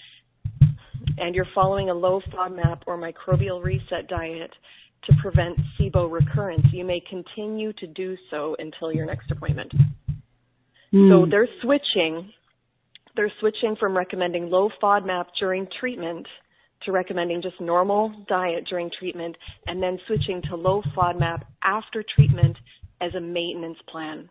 and you're following a low FODMAP or microbial reset diet to prevent SIBO recurrence, you may continue to do so until your next appointment. Mm. So they're switching, they're switching from recommending low FODMAP during treatment to recommending just normal diet during treatment, and then switching to low FODMAP after treatment as a maintenance plan.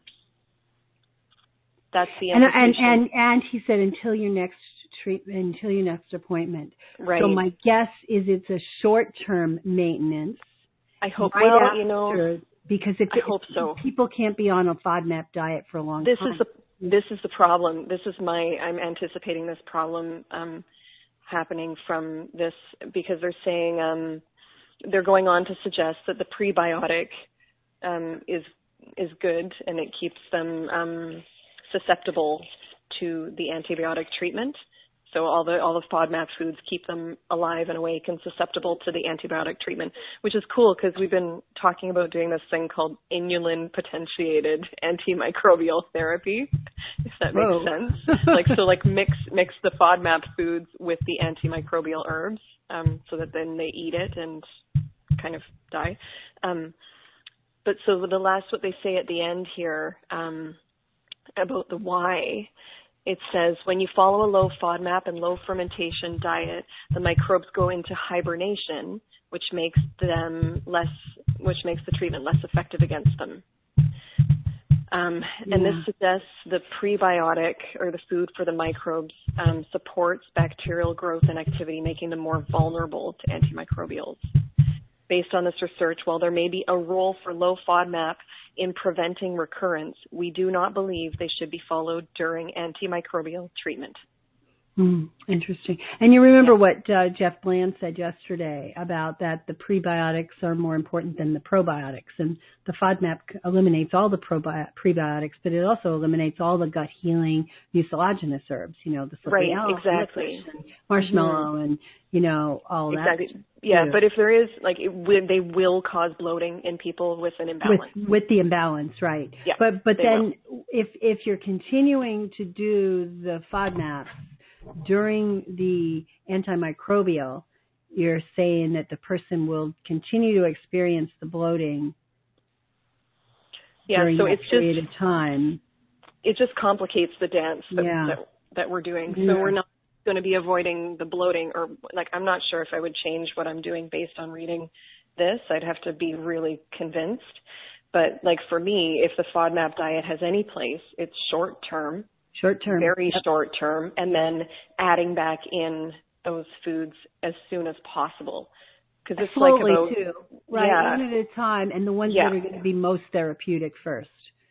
That's the and, implication. and and and he said until your next treatment, until your next appointment. Right. So my guess is it's a short-term maintenance. I hope. Right well, after, you know, because if I hope so. People can't be on a FODMAP diet for a long this time. This is the this is the problem. This is my. I'm anticipating this problem um, happening from this because they're saying um, they're going on to suggest that the prebiotic um, is is good and it keeps them um, susceptible to the antibiotic treatment. So all the all the FODMAP foods keep them alive and awake and susceptible to the antibiotic treatment, which is cool because we've been talking about doing this thing called inulin potentiated antimicrobial therapy, if that makes Whoa. sense. Like so, like mix mix the FODMAP foods with the antimicrobial herbs, um, so that then they eat it and kind of die. Um, but so the last what they say at the end here um, about the why. it says when you follow a low FODMAP and low fermentation diet, the microbes go into hibernation, which makes them less, which makes the treatment less effective against them. Um, and yeah. this suggests the prebiotic, or the food for the microbes, um, supports bacterial growth and activity, making them more vulnerable to antimicrobials. Based on this research, while there may be a role for low FODMAP in preventing recurrence, we do not believe they should be followed during antimicrobial treatment. Mm, interesting. And you remember what uh, Jeff Bland said yesterday about that the prebiotics are more important than the probiotics, and the FODMAP eliminates all the probi- prebiotics, but it also eliminates all the gut healing mucilaginous herbs, you know, the right, exactly, and marshmallow, mm-hmm. and you know all exactly. that. Yeah, too. but if there is like it will, they will cause bloating in people with an imbalance. With, with the imbalance, right? Yeah, but but then will. if if you're continuing to do the FODMAPs during the antimicrobial, you're saying that the person will continue to experience the bloating yeah, during so that it's period just, of time. It just complicates the dance that, yeah. that, that we're doing. Yeah. So we're not going to be avoiding the bloating, or like I'm not sure if I would change what I'm doing based on reading this. I'd have to be really convinced. But like for me, if the FODMAP diet has any place, it's short term. Short term. Very yep. short term, and then adding back in those foods as soon as possible. Because it's Slowly like about, too, right? Yeah, one at a time, and the ones yeah. that are going to be most therapeutic first.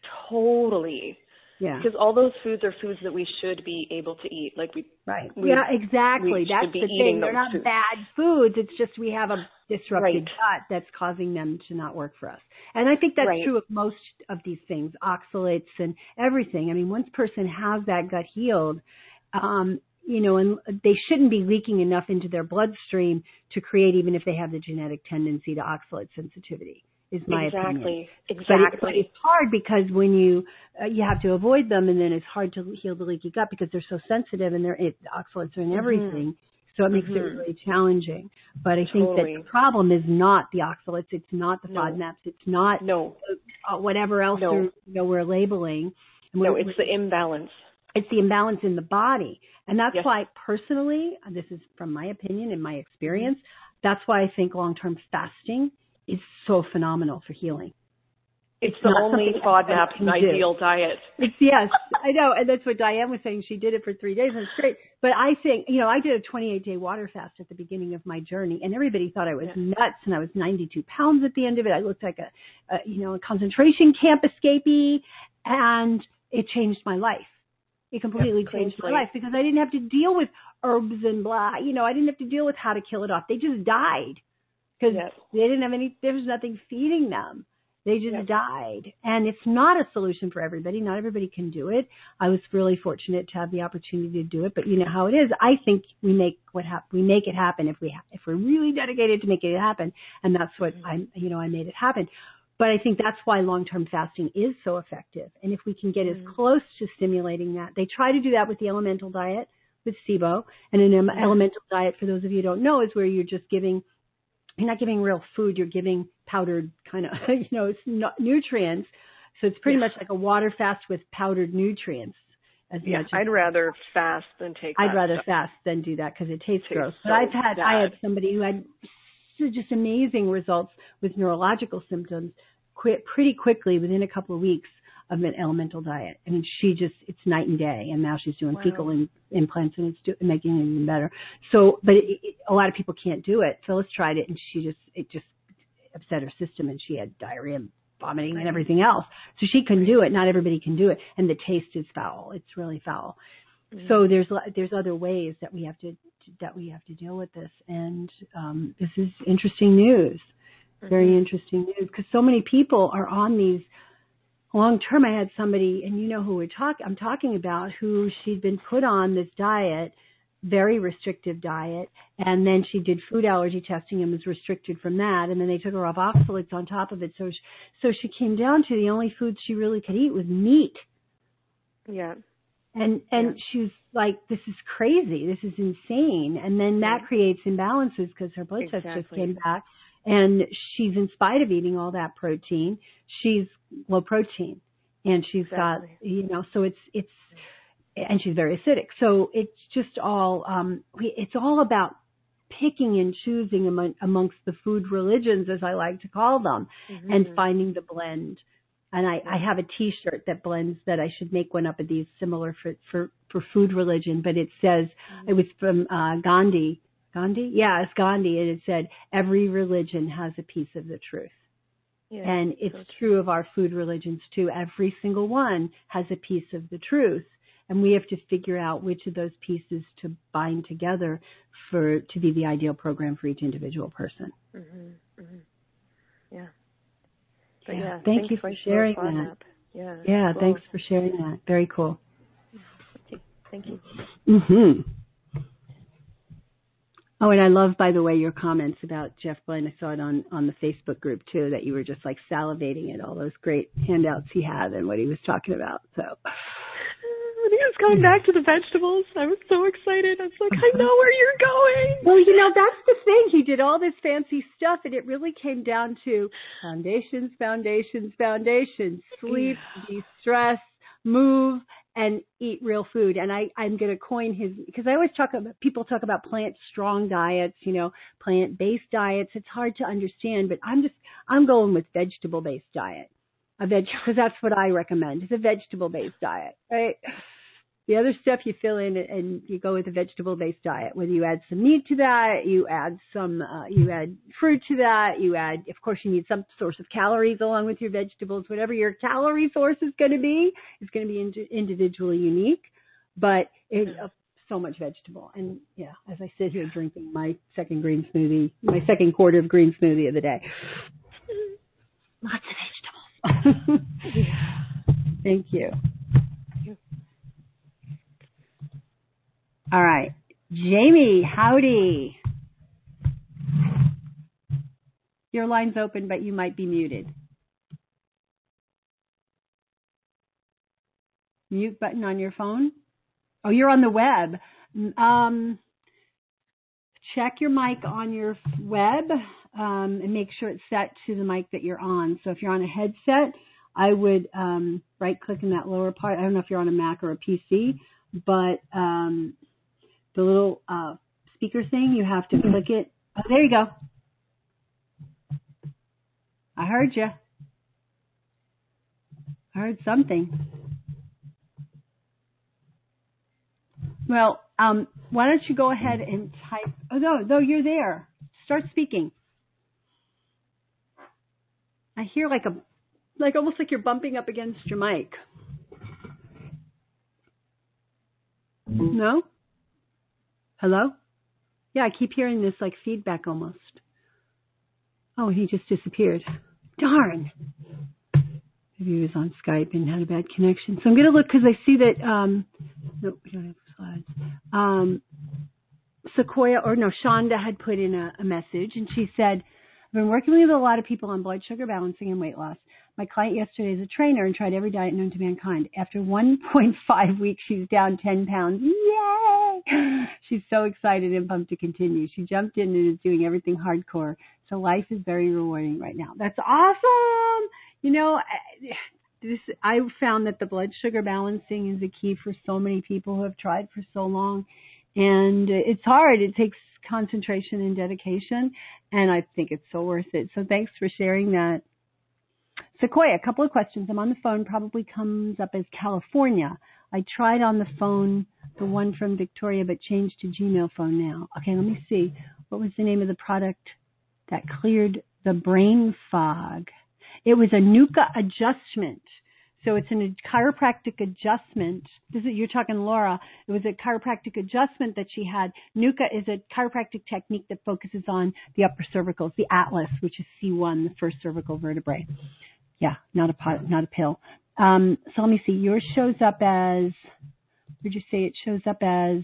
Totally. Yeah. Because all those foods are foods that we should be able to eat. Like we. Right. We, yeah, exactly. we That's the thing. They're not foods. bad foods. It's just we have a disrupted right. gut that's causing them to not work for us. And I think that's right. true of most of these things, oxalates and everything. I mean, once a person has that gut healed, um, you know, and they shouldn't be leaking enough into their bloodstream to create, even if they have the genetic tendency to oxalate sensitivity. Is my exactly. opinion. Exactly. But, it, but it's hard because when you uh, you have to avoid them, and then it's hard to heal the leaky gut because they're so sensitive, and they're it, the oxalates are in everything. Mm-hmm. So it makes mm-hmm. it really challenging. But I think totally. that the problem is not the oxalates, it's not the no. FODMAPs, it's not no. uh, whatever else no. are, you know, we're labeling. And no, we're, it's the imbalance. It's the imbalance in the body. And that's yes. why personally, this is from my opinion and my experience, that's why I think long-term fasting is so phenomenal for healing. It's, it's the only FODMAP ideal diet. It's, yes, I know. And that's what Diane was saying. She did it for three days and it's great. But I think, you know, I did a twenty-eight day water fast at the beginning of my journey, and everybody thought I was yeah. nuts, and I was ninety-two pounds at the end of it. I looked like a, a you know, a concentration camp escapee, and it changed my life. It completely yeah, changed my life because I didn't have to deal with herbs and blah. You know, I didn't have to deal with how to kill it off. They just died because yes. they didn't have any, there was nothing feeding them. They just yes. died. And it's not a solution for everybody. Not everybody can do it. I was really fortunate to have the opportunity to do it. But you know how it is. I think we make what hap- we make it happen if we ha- if we're really dedicated to making it happen. And that's what mm-hmm. I you know I made it happen. But I think that's why long-term fasting is so effective. And if we can get mm-hmm. as close to stimulating that, they try to do that with the elemental diet with SIBO. And an mm-hmm. elemental diet, for those of you who don't know, is where you're just giving. You're not giving real food. You're giving powdered kind of, you know, nutrients. So it's pretty yeah. much like a water fast with powdered nutrients. As yeah, much as I'd rather fast than take. I'd that rather stuff. fast than do that because it tastes, it gross. So but I've had, bad. I had somebody who had just amazing results with neurological symptoms quit pretty quickly within a couple of weeks of an elemental diet. I mean, she just, it's night and day, and now she's doing wow. fecal in, implants, and it's do, making it even better. So, but it, it, a lot of people can't do it. Phyllis tried it, and she just, it just upset her system, and she had diarrhea and vomiting and everything else. So she couldn't do it. Not everybody can do it. And the taste is foul. It's really foul. Mm-hmm. So there's, there's other ways that we have to, that we have to deal with this. And, um, this is interesting news. Mm-hmm. Very interesting news, because so many people are on these long term. I had somebody, and you know who we're talk, I'm talking about, who she'd been put on this diet, very restrictive diet, and then she did food allergy testing and was restricted from that, and then they took her off oxalates on top of it. So she, so she came down to the only food she really could eat was meat. Yeah. And and yeah. she was like, this is crazy. This is insane. And then that yeah. creates imbalances because her blood exactly. test just came back. And she's, in spite of eating all that protein, she's low protein. And she's exactly. got, you know, so it's, it's, and she's very acidic. So it's just all, um, it's all about picking and choosing among, amongst the food religions, as I like to call them, mm-hmm. and finding the blend. And I, I have a T-shirt that blends that. I should make one up of these similar for, for, for food religion, but it says, mm-hmm. it was from uh, Gandhi. Gandhi? Yeah, it's Gandhi. And it said, every religion has a piece of the truth. Yeah, and it's so true. true of our food religions too. Every single one has a piece of the truth. And we have to figure out which of those pieces to bind together for to be the ideal program for each individual person. Mm-hmm, mm-hmm. Yeah. But yeah. yeah. Thank you for sharing that. Up. Yeah. Yeah. Cool. Thanks for sharing that. Very cool. Okay. Thank you. Mm-hmm. Oh, and I love, by the way, your comments about Jeff Bland. I saw it on, on the Facebook group, too, that you were just like salivating at all those great handouts he had and what he was talking about. So when he was going back to the vegetables, I was so excited. I was like, I know where you're going. Well, you know, that's the thing. He did all this fancy stuff, and it really came down to foundations, foundations, foundations, sleep, yeah. de-stress, move, and eat real food. And I, I'm going to coin his, because I always talk about, people talk about plant strong diets, you know, plant based diets. It's hard to understand, but I'm just, I'm going with vegetable based diet. A veg, because that's what I recommend. It's a vegetable based diet, right? The other stuff you fill in and you go with a vegetable based diet. Whether you add some meat to that, you add some, uh, you add fruit to that, you add, of course, you need some source of calories along with your vegetables. Whatever your calorie source is going to be, is going to be ind- individually unique, but it's uh, so much vegetable. And yeah, as I sit here drinking my second green smoothie, my second quarter of green smoothie of the day, lots of vegetables. Thank you. All right. Jamie, howdy. Your line's open, but you might be muted. Mute button on your phone? Oh, you're on the web. Um, check your mic on your web um, and make sure it's set to the mic that you're on. So if you're on a headset, I would um, right-click in that lower part. I don't know if you're on a Mac or a P C, but um, the little uh, speaker thing, you have to click it. Oh, there you go. I heard you. I heard something. Well, um, why don't you go ahead and type. Oh, no, no, you're there. Start speaking. I hear like a, like almost like you're bumping up against your mic. No? Hello? Yeah, I keep hearing this like feedback almost. Oh, he just disappeared. Darn. Maybe he was on Skype and had a bad connection. So I'm going to look because I see that, um, no, we don't have slides. Um, Sequoia, or no, Shonda had put in a, a message and she said, I've been working with a lot of people on blood sugar balancing and weight loss. My client yesterday is a trainer and tried every diet known to mankind. After one point five weeks, she's down ten pounds. Yay! She's so excited and pumped to continue. She jumped in and is doing everything hardcore. So life is very rewarding right now. That's awesome! You know, this I found that the blood sugar balancing is a key for so many people who have tried for so long. And it's hard. It takes concentration and dedication. And I think it's so worth it. So thanks for sharing that. Sequoia, a couple of questions. I'm on the phone, probably comes up as California. I tried on the phone, the one from Victoria, but changed to Gmail phone now. Okay, let me see. What was the name of the product that cleared the brain fog? It was a Nuka adjustment. So it's a chiropractic adjustment. This is, you're talking Laura. It was a chiropractic adjustment that she had. Nuka is a chiropractic technique that focuses on the upper cervicals, the atlas, which is C one, the first cervical vertebrae. Yeah, not a pot, not a pill. Um, so let me see. Yours shows up as, where did you say it shows up as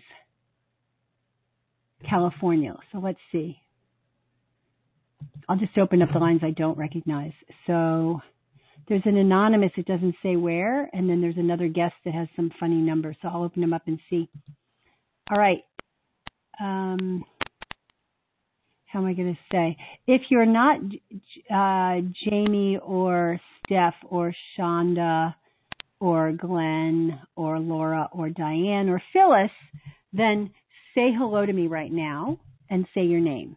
California? So let's see. I'll just open up the lines I don't recognize. So there's an anonymous, it doesn't say where, and then there's another guest that has some funny number. So I'll open them up and see. All right. Um, how am I going to say? If you're not uh, Jamie or Steph or Shonda, or Glenn or Laura or Diane or Phyllis, then say hello to me right now and say your name.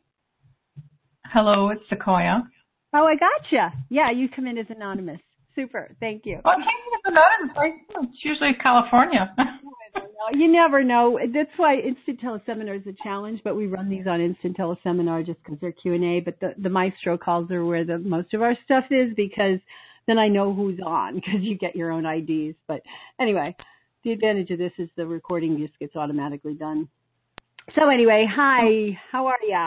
Hello, it's Sequoia. Oh, I gotcha. Yeah, you come in as anonymous. Super. Thank you. Oh, I'm thinking of anonymous. I, it's usually California. You never know. That's why Instant Teleseminar is a challenge, but we run these on Instant Teleseminar just because they're Q and A. But the, the Maestro calls are where the most of our stuff is, because then I know who's on, because you get your own I Ds. But anyway, the advantage of this is the recording just gets automatically done. So anyway, hi. How are ya?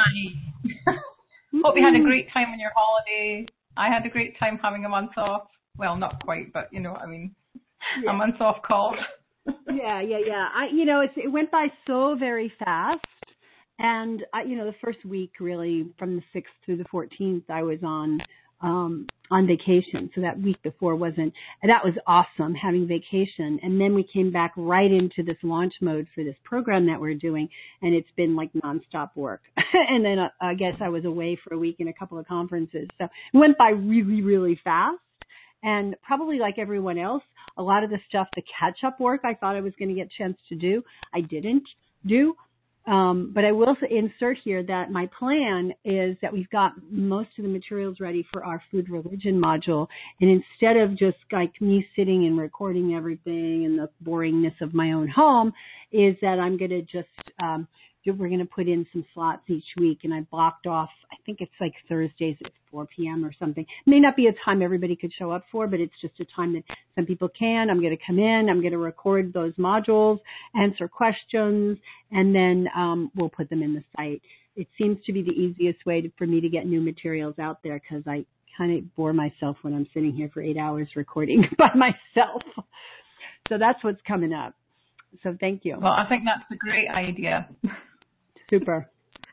Hi. Hope you had a great time on your holiday. I had a great time having a month off. Well, not quite, but you know what I mean. Yeah. A month off call. yeah, yeah, yeah. I, you know, it's, it went by so very fast. And, I, you know, the first week really from the sixth through the fourteenth, I was on, um, on vacation. So that week before wasn't, and that was awesome having vacation. And then we came back right into this launch mode for this program that we're doing. And it's been like nonstop work. and then uh, I guess I was away for a week in a couple of conferences. So it went by really, really fast. And probably like everyone else, a lot of the stuff, the catch-up work I thought I was going to get a chance to do, I didn't do. Um, but I will insert here that my plan is that we've got most of the materials ready for our food religion module. And instead of just like me sitting and recording everything and the boringness of my own home, is that I'm going to just um, we're going to put in some slots each week. And I blocked off, I think it's like Thursdays at four p.m. or something. It may not be a time everybody could show up for, but it's just a time that some people can. I'm going to come in. I'm going to record those modules, answer questions, and then um, we'll put them in the site. It seems to be the easiest way to, for me to get new materials out there, because I kind of bore myself when I'm sitting here for eight hours recording by myself. So that's what's coming up. So thank you. Well, I think that's a great idea. Super.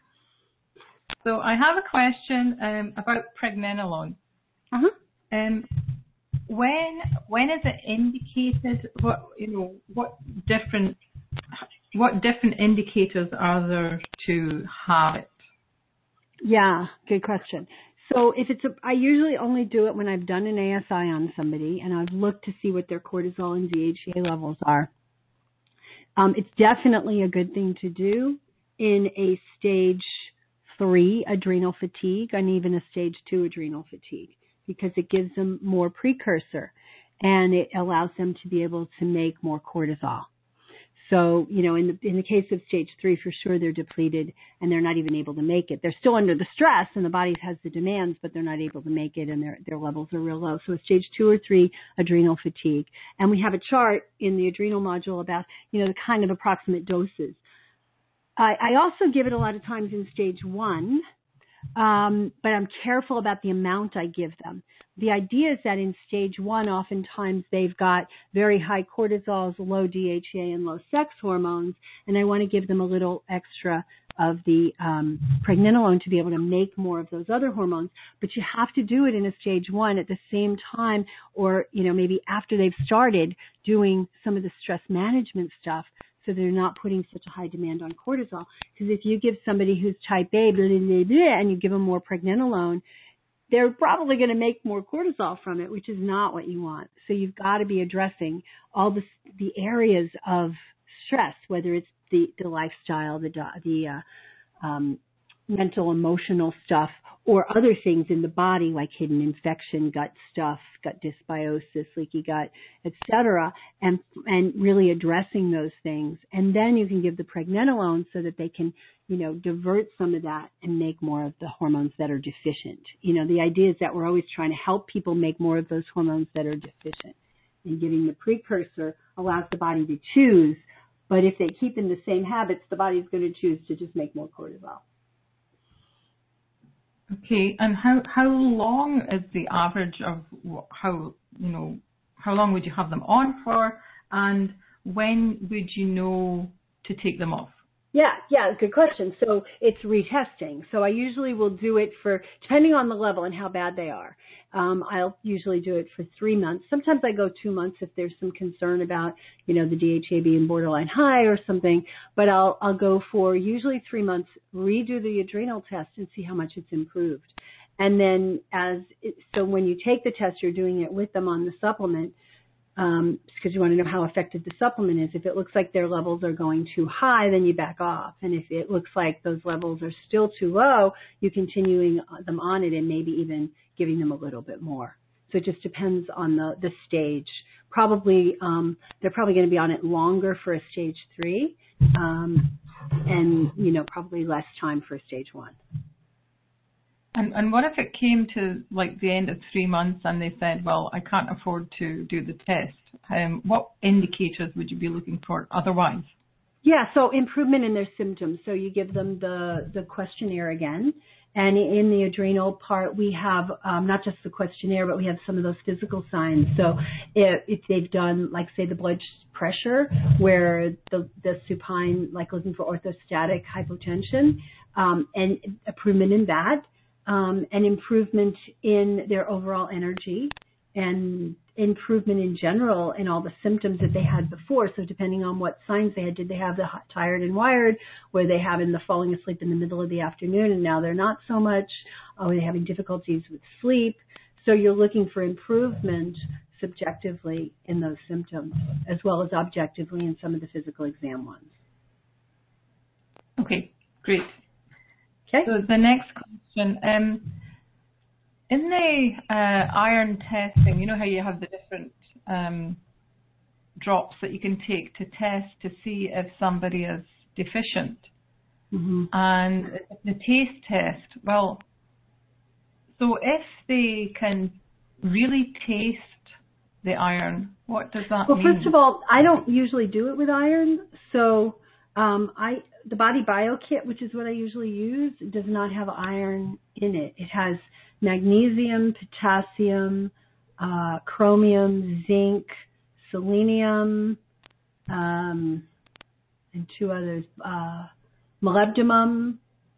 So I have a question um, about pregnenolone. Uh-huh. Um, when when is it indicated? What you know? What different what different indicators are there to have it? Yeah, good question. So if it's a, I usually only do it when I've done an A S I on somebody and I've looked to see what their cortisol and D H E A levels are. Um, it's definitely a good thing to do in a stage three adrenal fatigue and even a stage two adrenal fatigue, because it gives them more precursor and it allows them to be able to make more cortisol. So, you know, in the, in the case of stage three, for sure, they're depleted and they're not even able to make it. They're still under the stress and the body has the demands, but they're not able to make it and their, their levels are real low. So it's stage two or three adrenal fatigue. And we have a chart in the adrenal module about, you know, the kind of approximate doses. I, I also give it a lot of times in stage one, um, but I'm careful about the amount I give them. The idea is that in stage one, oftentimes they've got very high cortisols, low D H E A, and low sex hormones, and I want to give them a little extra of the um, pregnenolone to be able to make more of those other hormones. But you have to do it in a stage one at the same time, or you know maybe after they've started doing some of the stress management stuff, so they're not putting such a high demand on cortisol. Because if you give somebody who's type A, blah, blah, blah, blah, and you give them more pregnenolone, they're probably going to make more cortisol from it, which is not what you want. So you've got to be addressing all the the areas of stress, whether it's the, the lifestyle, the the uh, um, mental, emotional stuff, or other things in the body like hidden infection, gut stuff, gut dysbiosis, leaky gut, et cetera, and and really addressing those things. And then you can give the pregnenolone so that they can, you know, divert some of that and make more of the hormones that are deficient. You know, the idea is that we're always trying to help people make more of those hormones that are deficient. And giving the precursor allows the body to choose, but if they keep in the same habits, the body's going to choose to just make more cortisol. Okay, and how how long is the average of how, you know, how long would you have them on for, and when would you know to take them off? Yeah, yeah, good question. So it's retesting. So I usually will do it for, depending on the level and how bad they are, um, I'll usually do it for three months. Sometimes I go two months if there's some concern about, you know, the D H E A being borderline high or something. But I'll I'll go for usually three months, redo the adrenal test and see how much it's improved. And then as it, so when you take the test, you're doing it with them on the supplement. um, because you want to know how effective the supplement is. If it looks like their levels are going too high, then you back off. And if it looks like those levels are still too low, you continuing them on it and maybe even giving them a little bit more. So it just depends on the, the stage. Probably, um, they're probably going to be on it longer for a stage three, um, and, you know, probably less time for a stage one. And, and what if it came to like the end of three months and they said, well, I can't afford to do the test? Um, what indicators would you be looking for otherwise? Yeah, so improvement in their symptoms. So you give them the, the questionnaire again. And in the adrenal part, we have um, not just the questionnaire, but we have some of those physical signs. So if, if they've done, like, say, the blood pressure, where the, the supine, like looking for orthostatic hypotension, um, and improvement in that, um, and improvement in their overall energy, and improvement in general in all the symptoms that they had before. So depending on what signs they had, did they have the tired and wired? Were they having the falling asleep in the middle of the afternoon and now they're not so much? Or were they having difficulties with sleep? So you're looking for improvement subjectively in those symptoms as well as objectively in some of the physical exam ones. Okay, great. Okay. So the next question, um, in the uh, iron testing, you know how you have the different um, drops that you can take to test to see if somebody is deficient. Mm-hmm. And the taste test, well, so if they can really taste the iron, what does that well, mean? Well, first of all, I don't usually do it with iron. So um, I the Body Bio Kit, which is what I usually use, does not have iron in it. It has magnesium, potassium, uh, chromium, zinc, selenium, um, and two others, uh, molybdenum,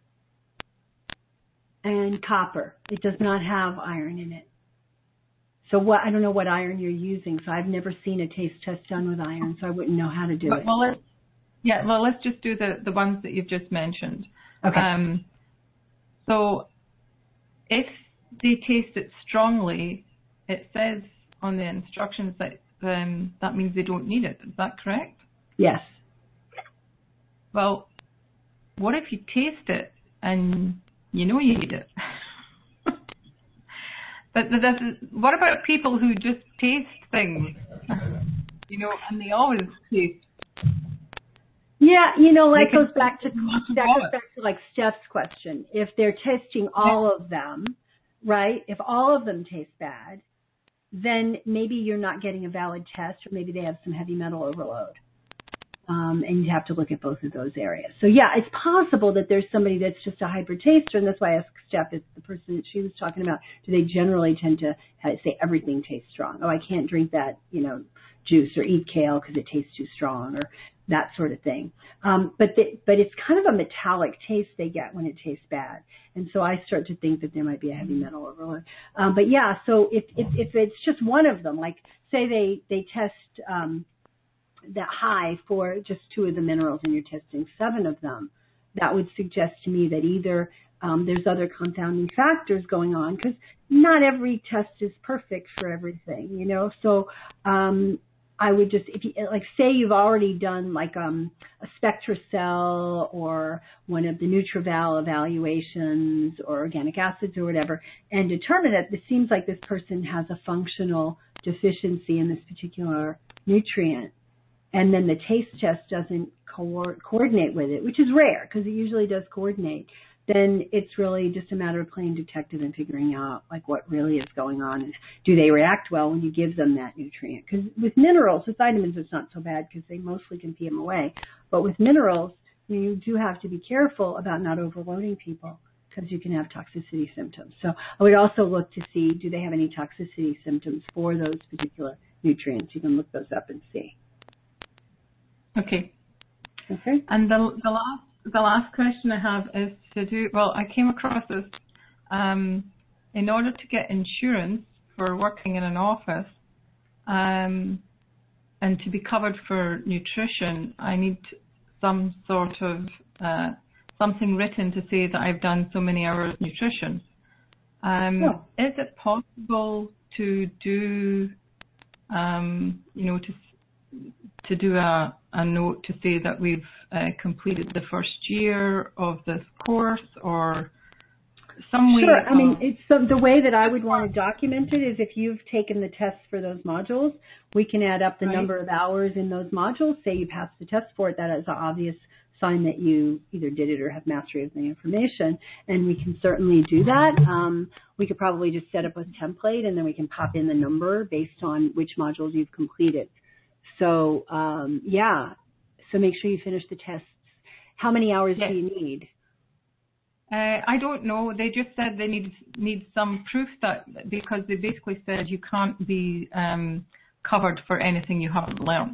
and copper. It does not have iron in it. So what? I don't know what iron you're using. So I've never seen a taste test done with iron, so I wouldn't know how to do but, it. Well, let's, yeah, well, let's just do the, the ones that you've just mentioned. Okay. Um, so if they taste it strongly, it says on the instructions that um, that means they don't need it. Is that correct? Yes. Well, what if you taste it and you know you need it? but what about people who just taste things, you know, and they always taste? Yeah, you know, that goes back to that goes back to like Steph's question. If they're testing all of them, right? If all of them taste bad, then maybe you're not getting a valid test, or maybe they have some heavy metal overload. Um, and you have to look at both of those areas. So yeah, it's possible that there's somebody that's just a hyper taster, and that's why I asked Steph, it's the person that she was talking about, do they generally tend to say everything tastes strong? Oh, I can't drink that, you know, juice or eat kale because it tastes too strong, or that sort of thing. Um, but the, but it's kind of a metallic taste they get when it tastes bad. And so I start to think that there might be a heavy metal overload. Um, but yeah, so if, if, if it's just one of them, like say they, they test um, that high for just two of the minerals and you're testing seven of them, that would suggest to me that either um, there's other confounding factors going on, because not every test is perfect for everything, you know. So um, I would just, if you, like, say you've already done like um, a SpectraCell or one of the NutrEval evaluations or organic acids or whatever, and determine that it seems like this person has a functional deficiency in this particular nutrient, and then the taste test doesn't co- coordinate with it, which is rare because it usually does coordinate, then it's really just a matter of playing detective and figuring out like what really is going on, and do they react well when you give them that nutrient. Because with minerals, with vitamins, it's not so bad because they mostly can pee them away. But with minerals, you do have to be careful about not overloading people, because you can have toxicity symptoms. So I would also look to see, do they have any toxicity symptoms for those particular nutrients? You can look those up and see. Okay. Okay. And the the last the last question I have is to do. Well, I came across this. Um, in order to get insurance for working in an office, um, and to be covered for nutrition, I need some sort of uh, something written to say that I've done so many hours nutrition. Um, oh. Is it possible to do um, you know, to to do a, a note to say that we've uh, completed the first year of this course, or some way. Sure. I mean, of, it's so the way that I would want to document it is if you've taken the tests for those modules, we can add up the right. number of hours in those modules. Say you passed the test for it, that is an obvious sign that you either did it or have mastery of the information, and we can certainly do that. Um, we could probably just set up a template, and then we can pop in the number based on which modules you've completed. So, um, yeah, so make sure you finish the tests. How many hours yes. do you need? Uh, I don't know. They just said they need need some proof that, because they basically said you can't be um, covered for anything you haven't learned.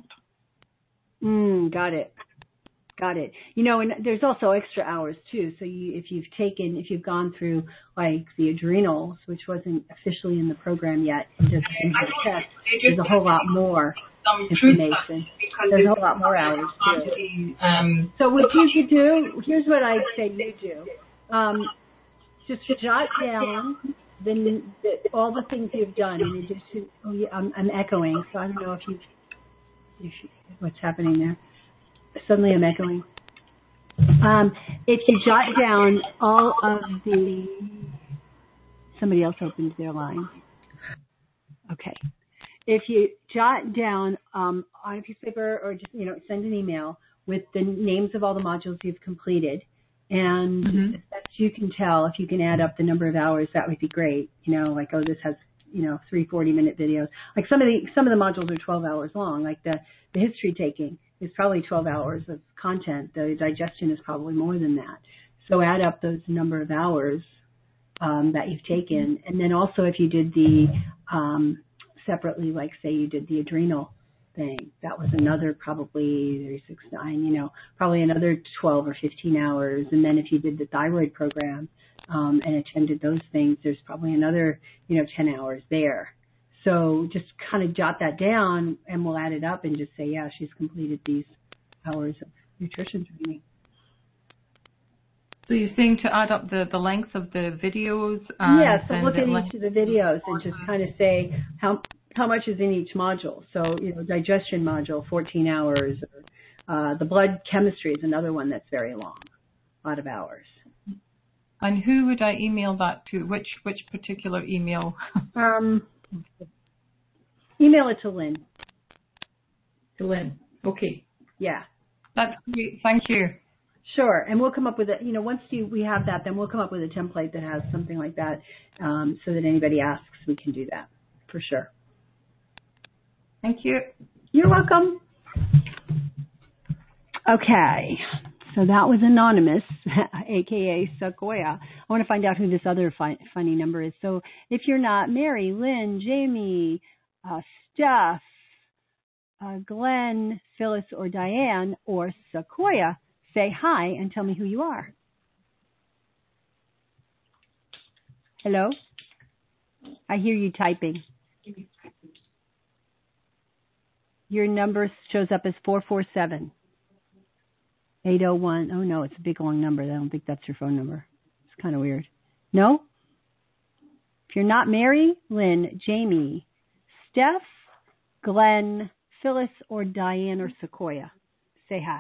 Mm, got it. Got it. You know, and there's also extra hours too. So you, if you've taken, if you've gone through like the adrenals, which wasn't officially in the program yet, and just in the test, there's a whole lot more information. There's a whole lot more hours too. Um, so what you could do, here's what I'd say you do. Um, just jot down the, the, all the things you've done in addition. Oh yeah, I'm, I'm echoing, so I don't know if you've, if you, what's happening there. Suddenly I'm echoing. Um, if you jot down all of the, somebody else opened their line. Okay. If you jot down um, on a piece of paper or just, you know, send an email with the names of all the modules you've completed, and mm-hmm. as best you can tell, if you can add up the number of hours, that would be great. You know, like, oh, this has, you know, three forty-minute videos. Like some of the some of the modules are twelve hours long, like the, the history taking is probably twelve hours of content. The digestion is probably more than that. So add up those number of hours um, that you've taken. And then also if you did the um, separately, like say you did the adrenal thing, that was another probably thirty-six, nine, you know, probably another twelve or fifteen hours. And then if you did the thyroid program um, and attended those things, there's probably another, you know, ten hours there. So just kind of jot that down, and we'll add it up and just say, yeah, she's completed these hours of nutrition training. So you're saying to add up the, the length of the videos? And yeah, so look at each of the videos and just kind of say how how much is in each module. So, you know, digestion module, fourteen hours. Or, uh, the blood chemistry is another one that's very long, a lot of hours. And who would I email that to? Which which particular email? um. Email it to Lynn. To Lynn. Okay. Yeah. That's great. Thank you. Sure. And we'll come up with a, you know, once you, we have that, then we'll come up with a template that has something like that um, so that anybody asks, we can do that for sure. Thank you. You're welcome. Okay. So that was Anonymous, a k a. Sequoia. I want to find out who this other fi- funny number is. So if you're not Mary, Lynn, Jamie, Uh, Steph, uh, Glenn, Phyllis, or Diane, or Sequoia, say hi and tell me who you are. Hello? I hear you typing. Your number shows up as four four seven, eight oh one. Oh, no, it's a big, long number. I don't think that's your phone number. It's kind of weird. No? If you're not Mary, Lynn, Jamie, Steph, Glenn, Phyllis, or Diane, or Sequoia, say hi.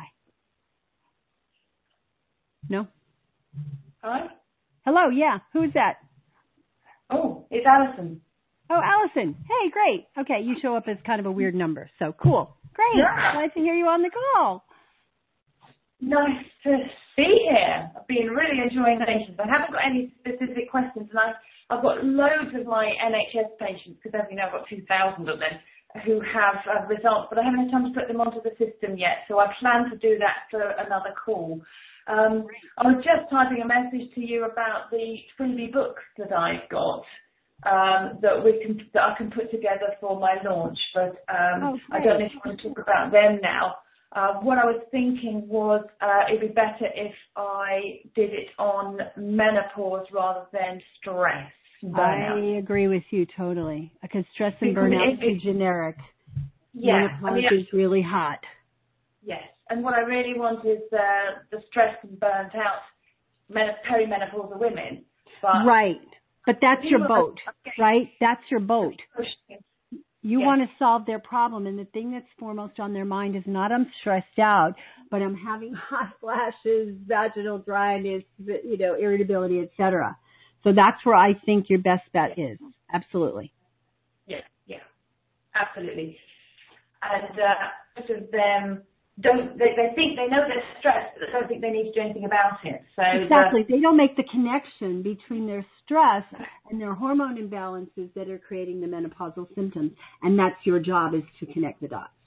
No? Hello? Hello, yeah. Who's that? Oh, it's Alison. Oh, Alison. Hey, great. Okay, you show up as kind of a weird number, so cool. Great. Yeah. Nice to hear you on the call. Nice to be here. I've been really enjoying the patients. I haven't got any specific questions, and I, I've got loads of my N H S patients, because as you know, I've got two thousand of them, who have uh, results, but I haven't had time to put them onto the system yet, so I plan to do that for another call. Um, I was just typing a message to you about the freebie books that I've got um, that we can that I can put together for my launch, but um, oh, I don't know if you want to talk about them now. Uh, what I was thinking was uh, it'd be better if I did it on menopause rather than stress. Burnout. I agree with you totally, because stress and because burnout is too generic. Yeah, menopause I mean, is really hot. Yes, and what I really want is uh, the stressed and burnt out men- perimenopausal women. But right, but that's your boat, right? That's your boat. You yes. want to solve their problem, and the thing that's foremost on their mind is not I'm stressed out, but I'm having hot flashes, vaginal dryness, you know, irritability, et cetera. So that's where I think your best bet is. Absolutely. Yeah, yeah, absolutely. And uh, most of them don't, they, they think they know they're stressed, but they don't think they need to do anything about it. So exactly. The, they don't make the connection between their stress and their hormone imbalances that are creating the menopausal symptoms. And that's your job, is to connect the dots.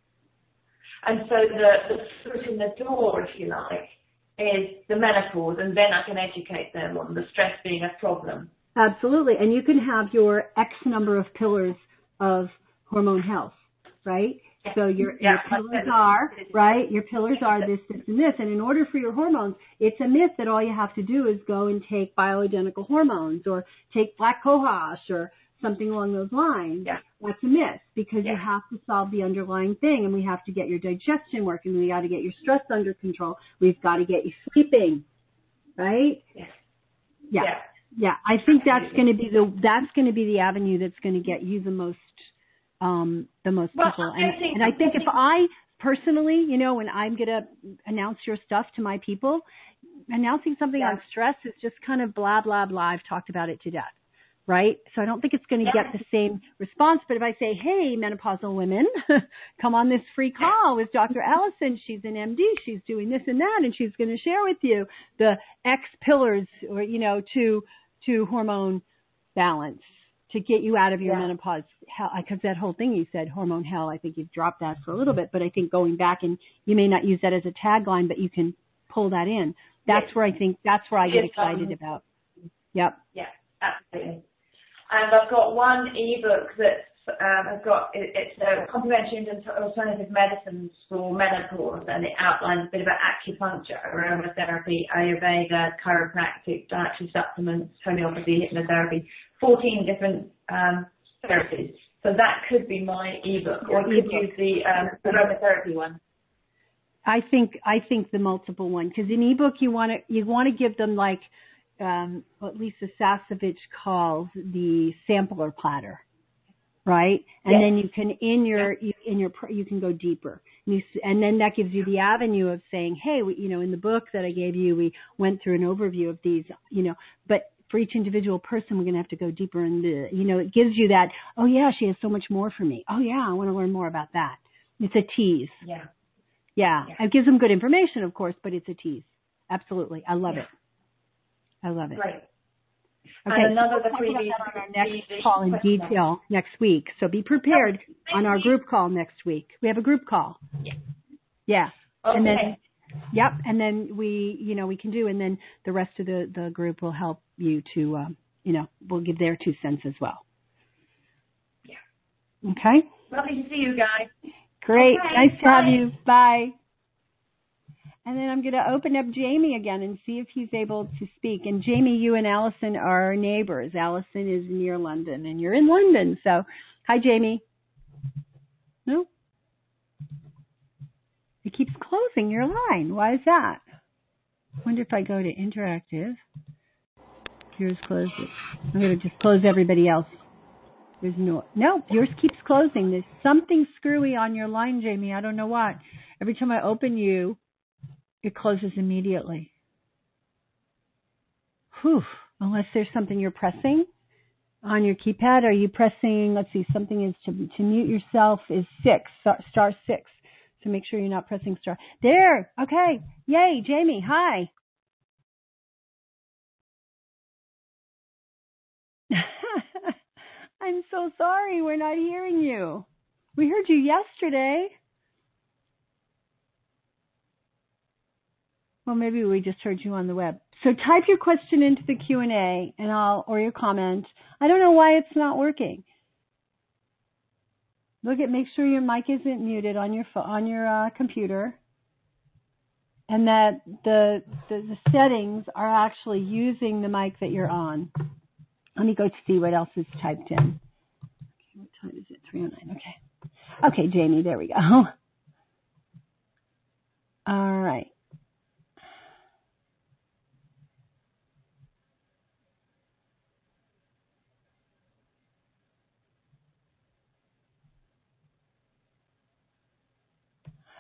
And so the, the foot in the door, if you like, is the menopause, and then I can educate them on the stress being a problem. Absolutely. And you can have your X number of pillars of hormone health, right? So your, yeah, your pillars are, right, your pillars are this, this, and this. And in order for your hormones, it's a myth that all you have to do is go and take bioidentical hormones or take black cohosh or something along those lines. Yeah. That's a myth, because yeah. you have to solve the underlying thing, and we have to get your digestion working. We got to get your stress under control. We've got to get you sleeping, right? Yes. Yeah. Yeah. Yeah. I think that's going to be the, that's going to be the avenue that's going to get you the most Um, the most well, people. I And, think, and I think if I personally, you know, when I'm going to announce your stuff to my people, announcing something yeah. on stress is just kind of blah, blah, blah. I've talked about it to death, right? So I don't think it's going to yeah. get the same response. But if I say, hey, menopausal women, come on this free call with Doctor Allison. She's an M D. She's doing this and that, and she's going to share with you the X pillars, or, you know, to, to hormone balance, to get you out of your yeah. menopause hell, because that whole thing you said, hormone hell, I think you've dropped that for a little bit, but I think going back, and you may not use that as a tagline, but you can pull that in. That's yes. where I think, that's where I get yes, excited um, about. Yep. Yeah, absolutely. And I've got one ebook that's um, has got, it, it's a complementary alternative medicines for menopause, and it outlines a bit about acupuncture, aromatherapy, Ayurveda, chiropractic, dietary supplements, homeopathy, hypnotherapy, fourteen different um, therapies. So that could be my ebook, or I could e-book. use the um, aromatherapy one. I think I think the multiple one, because in ebook you want to you want to give them like um, what Lisa Sasevich calls the sampler platter, right? And yes. then you can in your you, in your you can go deeper, and, you, and then that gives you the avenue of saying, hey, we, you know, in the book that I gave you, we went through an overview of these, you know, but for each individual person, we're going to have to go deeper in the, you know, it gives you that, oh yeah, she has so much more for me. Oh yeah, I want to learn more about that. It's a tease. Yeah. Yeah. yeah. It gives them good information, of course, but it's a tease. Absolutely. I love yeah. it. I love it. Right. Okay. And another so we'll talk about that on our next call in detail next week. So be prepared oh, on our you. group call next week. We have a group call. Yeah. Yeah. Okay. And then, yep. And then we, you know, we can do, and then the rest of the, the group will help you to, um, you know, we'll give their two cents as well. Yeah. Okay. Lovely to see you guys. Great. Okay, nice to bye. have you. Bye. And then I'm going to open up Jamie again and see if he's able to speak. And Jamie, you and Allison are neighbors. Allison is near London, and you're in London. So, hi, Jamie. No? It keeps closing your line. Why is that? I wonder if I go to interactive. Yours closes. I'm going to just close everybody else. There's no, no, yours keeps closing. There's something screwy on your line, Jamie. I don't know what. Every time I open you, it closes immediately. Whew. Unless there's something you're pressing on your keypad. Are you pressing, let's see, something is to, to mute yourself is six, star, star six. So make sure you're not pressing star. There. Okay. Yay. Jamie. Hi. I'm so sorry. We're not hearing you. We heard you yesterday. Well, maybe we just heard you on the web. So type your question into the Q and A, and I'll, or your comment. I don't know why it's not working. Look at, make sure your mic isn't muted on your on your uh, computer, and that the, the the settings are actually using the mic that you're on. Let me go see what else is typed in. Okay, what time is it? three oh nine. Okay. Okay, Jamie, there we go. All right.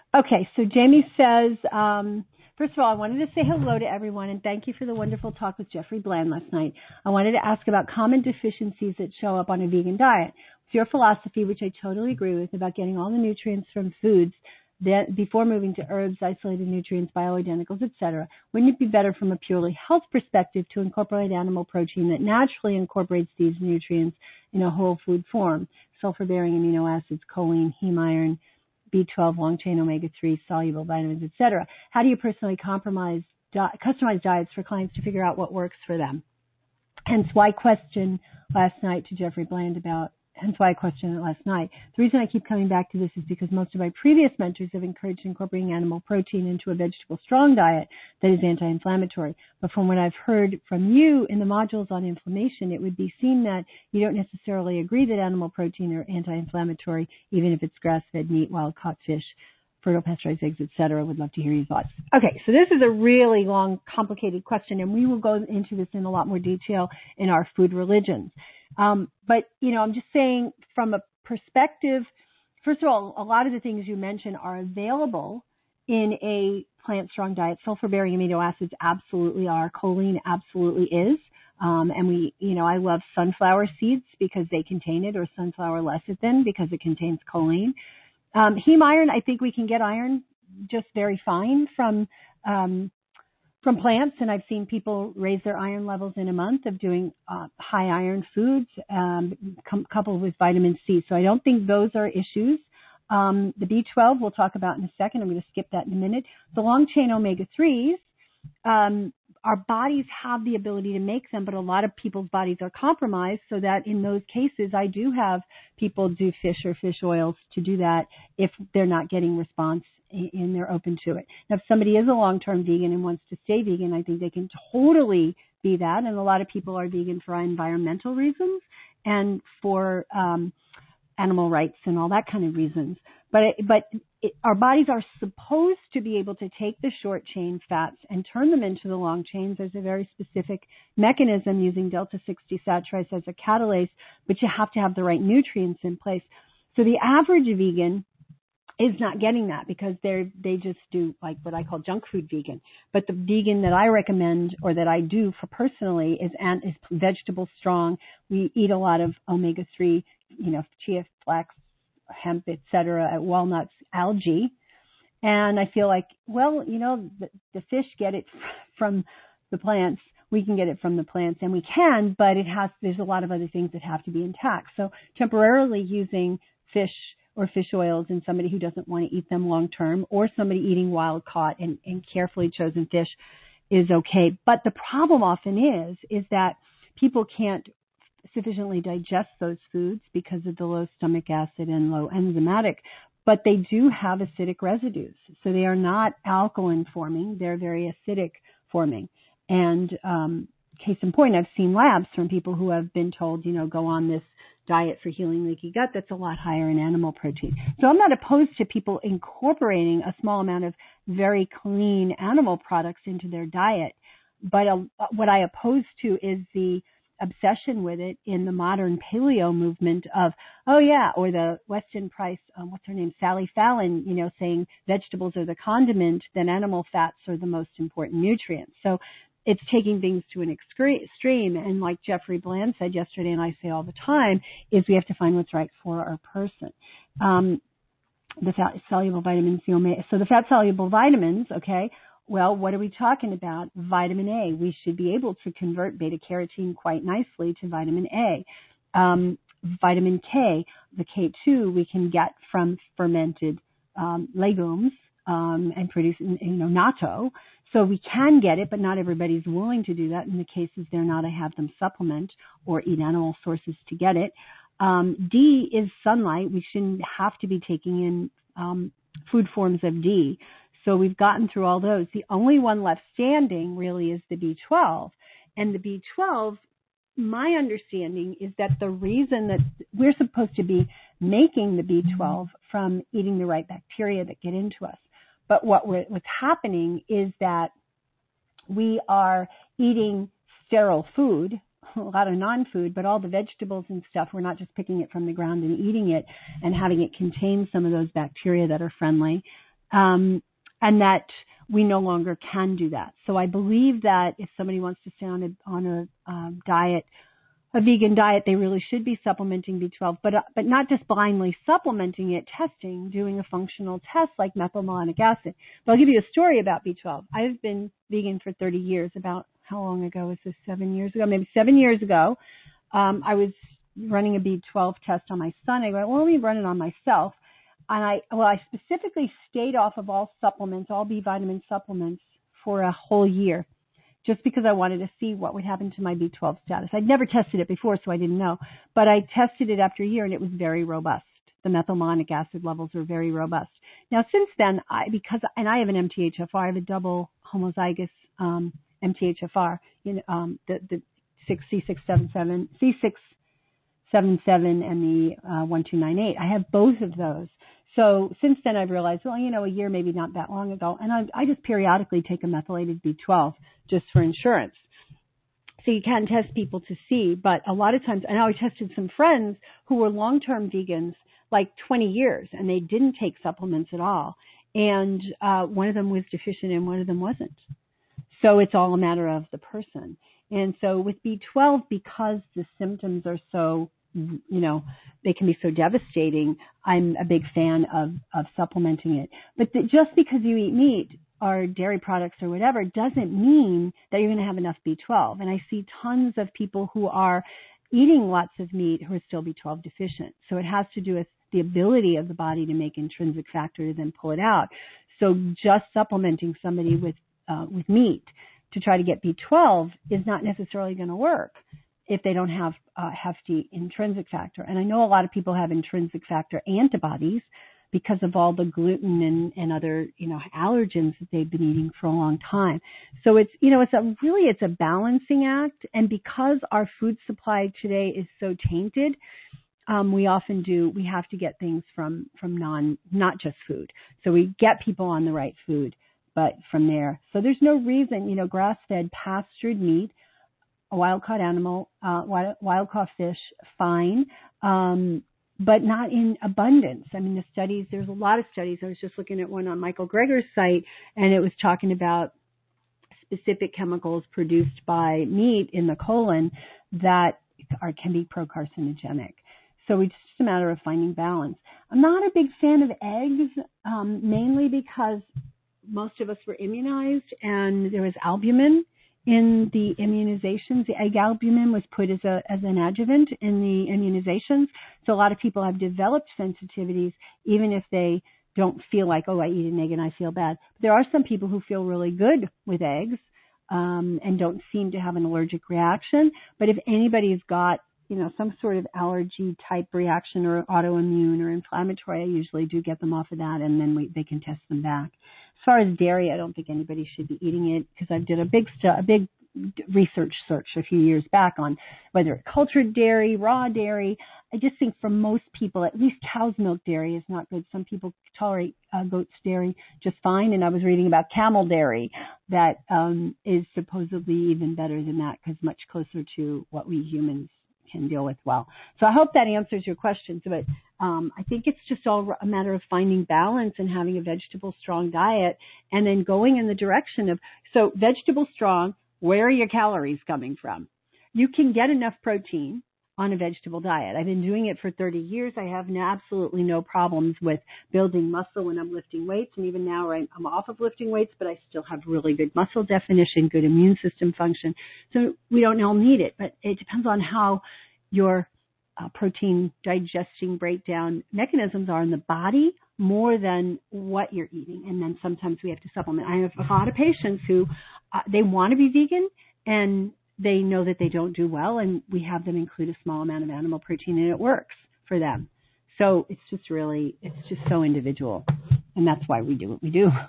Okay, so Jamie says, um, first of all, I wanted to say hello to everyone and thank you for the wonderful talk with Jeffrey Bland last night. I wanted to ask about common deficiencies that show up on a vegan diet. It's your philosophy, which I totally agree with, about getting all the nutrients from foods that before moving to herbs, isolated nutrients, bioidenticals, et cetera. Wouldn't it be better from a purely health perspective to incorporate animal protein that naturally incorporates these nutrients in a whole food form? Sulfur-bearing amino acids, choline, heme iron, B twelve, long-chain omega three, soluble vitamins, et cetera. How do you personally compromise, di- customize diets for clients to figure out what works for them? Hence why I questioned last night to Jeffrey Bland about, hence why I questioned it last night. The reason I keep coming back to this is because most of my previous mentors have encouraged incorporating animal protein into a vegetable strong diet that is anti-inflammatory. But from what I've heard from you in the modules on inflammation, it would be seen that you don't necessarily agree that animal protein are anti-inflammatory, even if it's grass-fed meat, wild-caught fish, fertile pasteurized eggs, et cetera. Would love to hear your thoughts. Okay, so this is a really long, complicated question, and we will go into this in a lot more detail in our food religions. Um, but, you know, I'm just saying from a perspective, first of all, a lot of the things you mentioned are available in a plant-strong diet. Sulfur-bearing amino acids absolutely are. Choline absolutely is. Um, and we, you know, I love sunflower seeds because they contain it, or sunflower lecithin because it contains choline. Um, heme iron, I think we can get iron just very fine from um, from plants, and I've seen people raise their iron levels in a month of doing uh, high iron foods um, com- coupled with vitamin C. So I don't think those are issues. Um, the B twelve we'll talk about in a second. I'm going to skip that in a minute. The long-chain omega threes, um, our bodies have the ability to make them, but a lot of people's bodies are compromised, so that in those cases I do have people do fish or fish oils to do that if they're not getting response and they're open to it. Now, if somebody is a long-term vegan and wants to stay vegan, I think they can totally be that. And a lot of people are vegan for environmental reasons and for um, animal rights and all that kind of reasons. But it, but it, our bodies are supposed to be able to take the short-chain fats and turn them into the long chains. There's a very specific mechanism using delta six desaturase as a catalase, but you have to have the right nutrients in place. So the average vegan is not getting that because they they just do like what I call junk food vegan. But the vegan that I recommend or that I do for personally is and is vegetable strong. We eat a lot of omega three, you know, chia, flax, hemp, et cetera, walnuts, algae. And I feel like, well, you know, the, the fish get it from the plants. We can get it from the plants, and we can, but it has. There's a lot of other things that have to be intact. So temporarily using fish or fish oils in somebody who doesn't want to eat them long term, or somebody eating wild caught and, and carefully chosen fish is okay. But the problem often is, is that people can't sufficiently digest those foods because of the low stomach acid and low enzymatic, but they do have acidic residues. So they are not alkaline forming, they're very acidic forming. And um, case in point, I've seen labs from people who have been told, you know, go on this diet for healing leaky gut that's a lot higher in animal protein. So I'm not opposed to people incorporating a small amount of very clean animal products into their diet, but uh, what I oppose to is the obsession with it in the modern paleo movement of, oh yeah, or the Weston Price, um, what's her name, Sally Fallon, you know, saying vegetables are the condiment, then animal fats are the most important nutrients. So it's taking things to an extreme, and like Jeffrey Bland said yesterday, and I say all the time, is we have to find what's right for our person. Um, the fat soluble vitamins, the omega, so the fat soluble vitamins, okay, well, what are we talking about? Vitamin A. We should be able to convert beta carotene quite nicely to vitamin A. Um, vitamin K, the K two we can get from fermented um, legumes um, and produce, you know, natto. So we can get it, but not everybody's willing to do that. In the cases they're not, I have them supplement or eat animal sources to get it. Um, D is sunlight. We shouldn't have to be taking in um, food forms of D. So we've gotten through all those. The only one left standing really is the B twelve. And the B twelve, my understanding is that the reason that we're supposed to be making the B twelve from eating the right bacteria that get into us. But what we're, what's happening is that we are eating sterile food, a lot of non-food, but all the vegetables and stuff, we're not just picking it from the ground and eating it and having it contain some of those bacteria that are friendly. um, and that we no longer can do that. So I believe that if somebody wants to stay on a, on a um, diet, a vegan diet, they really should be supplementing B twelve, but uh, but not just blindly supplementing it, testing, doing a functional test like methylmalonic acid. But I'll give you a story about B twelve. I've been vegan for thirty years. About how long ago was this? Seven years ago? Maybe seven years ago. Um, I was running a B twelve test on my son. I went, well, let me run it on myself. And I, well, I specifically stayed off of all supplements, all B vitamin supplements for a whole year, just because I wanted to see what would happen to my B twelve status. I'd never tested it before, so I didn't know. But I tested it after a year, and it was very robust. The methylmalonic acid levels were very robust. Now, since then, I because and I have an M T H F R, I have a double homozygous um, M T H F R, you know, um, the the six C six seven seven C six seven seven and the uh, one two nine eight. I have both of those. So since then, I've realized, well, you know, a year, maybe not that long ago, and I, I just periodically take a methylated B twelve just for insurance. So you can test people to see, but a lot of times, and I tested some friends who were long-term vegans, like twenty years, and they didn't take supplements at all. And uh, one of them was deficient and one of them wasn't. So it's all a matter of the person. And so with B twelve, because the symptoms are so, you know, they can be so devastating, I'm a big fan of, of supplementing it. But the, just because you eat meat or dairy products or whatever doesn't mean that you're going to have enough B twelve. And I see tons of people who are eating lots of meat who are still B twelve deficient. So it has to do with the ability of the body to make intrinsic factor to then pull it out. So just supplementing somebody with uh, with meat to try to get B twelve is not necessarily going to work if they don't have uh, hefty intrinsic factor. And I know a lot of people have intrinsic factor antibodies because of all the gluten and, and other, you know, allergens that they've been eating for a long time. So it's, you know, it's a really, it's a balancing act. And because our food supply today is so tainted, um, we often do, we have to get things from, from non, not just food. So we get people on the right food, but from there. So there's no reason, you know, grass-fed pastured meat, a wild-caught animal, uh, wild, wild-caught fish, fine, um, but not in abundance. I mean, the studies, there's a lot of studies. I was just looking at one on Michael Greger's site, and it was talking about specific chemicals produced by meat in the colon that are, can be pro-carcinogenic. So it's just a matter of finding balance. I'm not a big fan of eggs, um, mainly because most of us were immunized, and there was albumin in the immunizations. The egg albumin was put as a as an adjuvant in the immunizations. So a lot of people have developed sensitivities, even if they don't feel like, oh, I eat an egg and I feel bad. But there are some people who feel really good with eggs um, and don't seem to have an allergic reaction. But if anybody's got, you know, some sort of allergy type reaction or autoimmune or inflammatory, I usually do get them off of that, and then we, they can test them back. As far as dairy, I don't think anybody should be eating it because I did a big stu- a big research search a few years back on whether it's cultured dairy, raw dairy. I just think for most people, at least cow's milk dairy is not good. Some people tolerate uh, goat's dairy just fine, and I was reading about camel dairy that um, is supposedly even better than that because much closer to what we humans can deal with well. So I hope that answers your questions, but um, I think it's just all a matter of finding balance and having a vegetable strong diet and then going in the direction of, so vegetable strong, where are your calories coming from? You can get enough protein on a vegetable diet. I've been doing it for thirty years. I have no, absolutely no problems with building muscle when I'm lifting weights. And even now I'm off of lifting weights, but I still have really good muscle definition, good immune system function. So we don't all need it, but it depends on how your uh, protein digesting breakdown mechanisms are in the body more than what you're eating. And then sometimes we have to supplement. I have a lot of patients who uh, they want to be vegan and they know that they don't do well, and we have them include a small amount of animal protein, and it works for them. So it's just really, it's just so individual, and that's why we do what we do.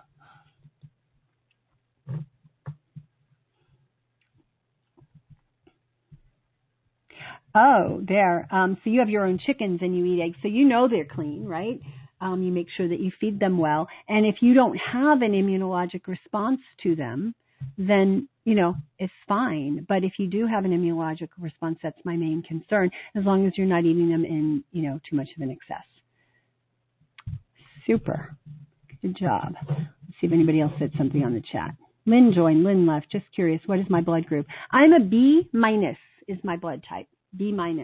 Oh, there. Um, so you have your own chickens and you eat eggs, so you know they're clean, right? Um, you make sure that you feed them well. And if you don't have an immunologic response to them, then, you know, it's fine. But if you do have an immunologic response, that's my main concern, as long as you're not eating them in, you know, too much of an excess. Super. Good job. Let's see if anybody else said something on the chat. Lynn joined. Lynn left. Just curious, what is my blood group? I'm a B minus is my blood type. B minus.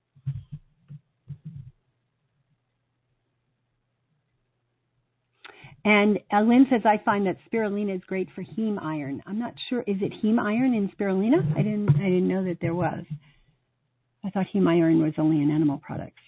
And uh, Lynn says, I find that spirulina is great for heme iron. I'm not sure. Is it heme iron in spirulina? I didn't I didn't know that there was. I thought heme iron was only in animal products.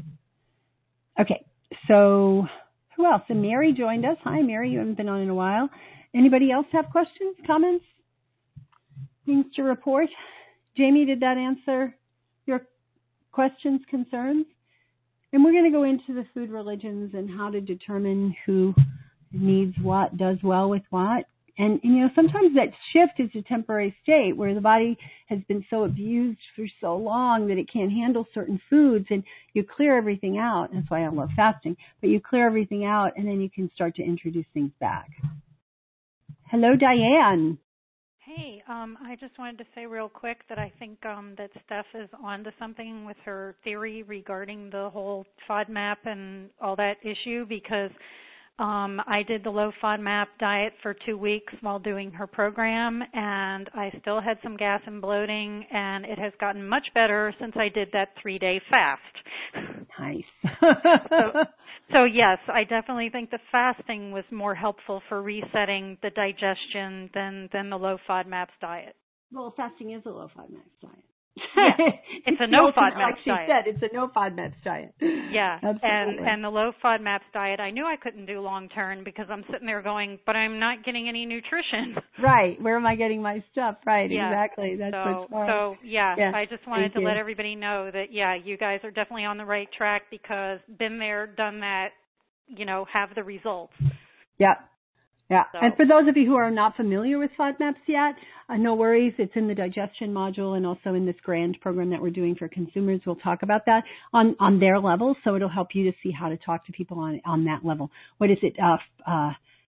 Okay, so who else? And Mary joined us. Hi, Mary. You haven't been on in a while. Anybody else have questions, comments, things to report? Jamie, did that answer your questions, concerns? And we're going to go into the food religions and how to determine who needs what, does well with what. And, you know, sometimes that shift is a temporary state where the body has been so abused for so long that it can't handle certain foods, and you clear everything out. That's why I love fasting. But you clear everything out, and then you can start to introduce things back. Hello, Diane. Hey, um, I just wanted to say real quick that I think um, that Steph is onto something with her theory regarding the whole FODMAP and all that issue, because um, I did the low FODMAP diet for two weeks while doing her program, and I still had some gas and bloating, and it has gotten much better since I did that three-day fast. Nice. so, so yes, I definitely think the fasting was more helpful for resetting the digestion than, than the low FODMAPs diet. Well, fasting is a low FODMAPs diet. Yeah, it's a no FODMAPs like she diet. said, it's a no FODMAPs diet. Yeah, absolutely. and and the low FODMAPs diet, I knew I couldn't do long term because I'm sitting there going, but I'm not getting any nutrition. Right. Where am I getting my stuff? Right. Yeah. Exactly. That's so, what's hard. So yeah, yeah, I just wanted Thank to you. let everybody know that yeah, you guys are definitely on the right track because been there, done that. You know, have the results. Yeah. Yeah, so. And for those of you who are not familiar with FODMAPs yet, uh, no worries. It's in the digestion module and also in this GRAND program that we're doing for consumers. We'll talk about that on, on their level, so it'll help you to see how to talk to people on on that level. What is it? Uh, uh,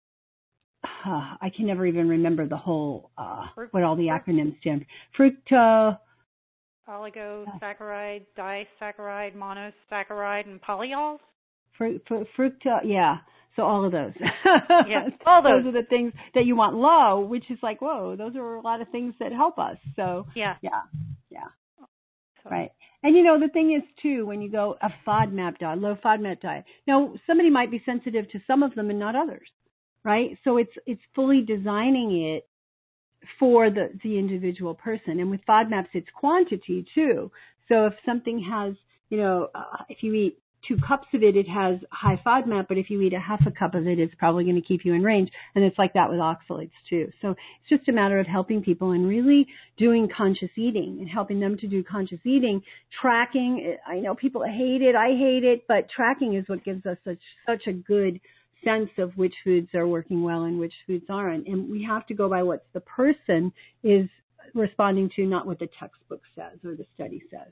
uh, I can never even remember the whole, uh, what all the acronyms stand for. Fructo... Oligosaccharide, disaccharide, monosaccharide, and polyols? Fru- fru- fructo, yeah. So all of those. Yes, all those. Those are the things that you want low, which is like, whoa, those are a lot of things that help us. So, yeah. Yeah, yeah. So. Right. And, you know, the thing is, too, when you go a FODMAP diet, low FODMAP diet, now, somebody might be sensitive to some of them and not others, right? So it's it's fully designing it for the, the individual person. And with FODMAPs, it's quantity, too. So if something has, you know, uh, if you eat two cups of it, it has high FODMAP, but if you eat a half a cup of it, it's probably going to keep you in range. And it's like that with oxalates too. So it's just a matter of helping people and really doing conscious eating and helping them to do conscious eating. Tracking, I know people hate it, I hate it, but tracking is what gives us such, such a good sense of which foods are working well and which foods aren't. And we have to go by what the person is responding to, not what the textbook says or the study says.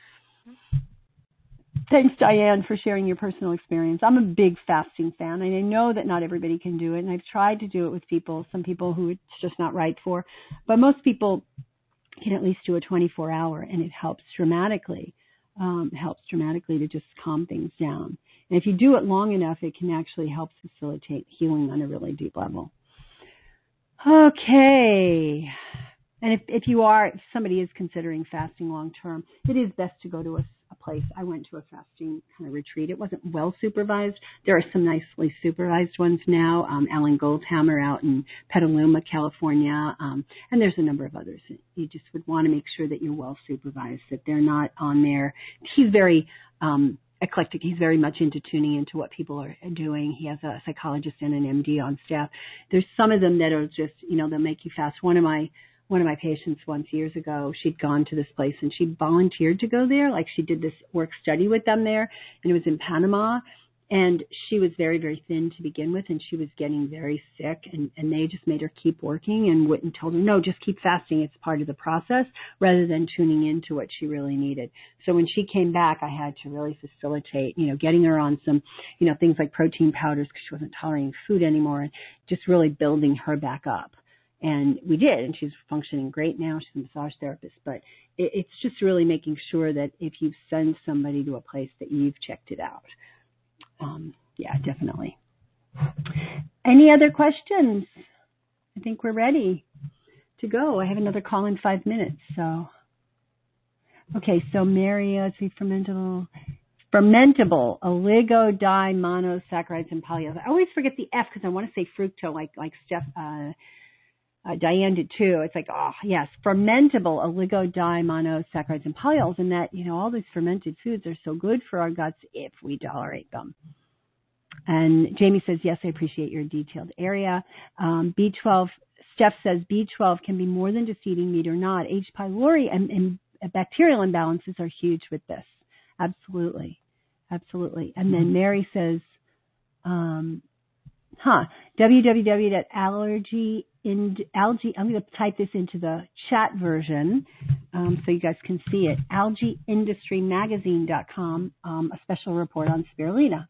Thanks, Diane, for sharing your personal experience. I'm a big fasting fan, and I know that not everybody can do it, and I've tried to do it with people, some people who it's just not right for, but most people can at least do a twenty-four hour, and it helps dramatically, um, helps dramatically to just calm things down. And if you do it long enough, it can actually help facilitate healing on a really deep level. Okay. And if, if you are, if somebody is considering fasting long term, it is best to go to a, a place. I went to a fasting kind of retreat. It wasn't well supervised. There are some nicely supervised ones now. Um, Alan Goldhammer out in Petaluma, California, um, and there's a number of others. You just would want to make sure that you're well supervised, that they're not on there. He's very um, eclectic. He's very much into tuning into what people are doing. He has a psychologist and an M D on staff. There's some of them that are just, you know, they'll make you fast. One of my One of my patients once years ago, she'd gone to this place and she volunteered to go there. Like she did this work study with them there, and it was in Panama. And she was very, very thin to begin with, and she was getting very sick. And, and they just made her keep working and wouldn't tell her, no, just keep fasting. It's part of the process, rather than tuning into what she really needed. So when she came back, I had to really facilitate, you know, getting her on some, you know, things like protein powders because she wasn't tolerating food anymore, and just really building her back up. And we did, and she's functioning great now. She's a massage therapist. But it, it's just really making sure that if you send somebody to a place that you've checked it out. Um, yeah, definitely. Any other questions? I think we're ready to go. I have another call in five minutes. So, okay. So Mary, let's see, fermentable, fermentable oligodimmonosaccharides and polyols. I always forget the F because I want to say fructose, like like Steph, uh, uh, Diane did too. It's like, oh yes, fermentable oligodimmonosaccharides and polyols, and that, you know, all these fermented foods are so good for our guts if we tolerate them. And Jamie says, yes, I appreciate your detailed area. Um, B twelve, Steph says B twelve can be more than just eating meat or not. H. pylori and, and bacterial imbalances are huge with this. Absolutely. Absolutely. And then Mary says, um, huh, www.allergy in algae, I'm going to type this into the chat version um, so you guys can see it, algae industry magazine dot com, um, a special report on spirulina.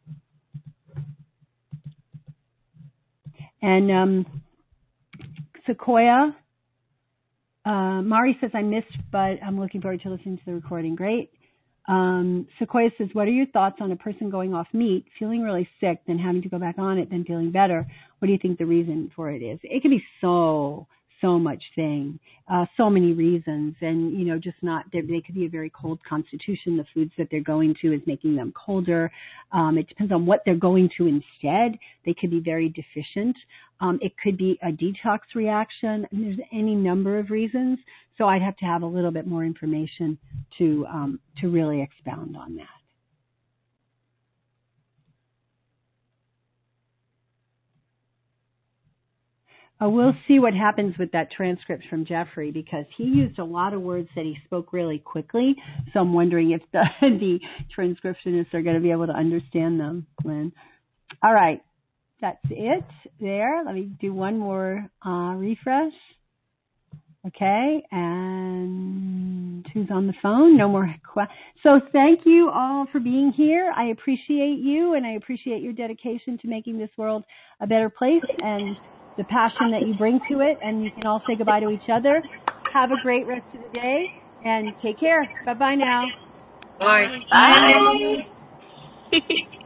And um, Sequoia, uh, Mari says, I missed, but I'm looking forward to listening to the recording. Great. Um, Sequoia says, what are your thoughts on a person going off meat, feeling really sick, then having to go back on it, then feeling better? What do you think the reason for it is? It can be so, so much thing, uh, so many reasons. And, you know, just not, they, they could be a very cold constitution. The foods that they're going to is making them colder. Um, it depends on what they're going to instead. They could be very deficient. Um, it could be a detox reaction. And there's any number of reasons. So I'd have to have a little bit more information to um, to really expound on that. Uh, we'll see what happens with that transcript from Jeffrey, because he used a lot of words that he spoke really quickly. So I'm wondering if the, the transcriptionists are going to be able to understand them, Lynn. All right. That's it there. Let me do one more uh, refresh. Okay, and who's on the phone? No more questions. So thank you all for being here. I appreciate you, and I appreciate your dedication to making this world a better place and the passion that you bring to it. And you can all say goodbye to each other. Have a great rest of the day, and take care. Bye-bye now. Bye. Bye.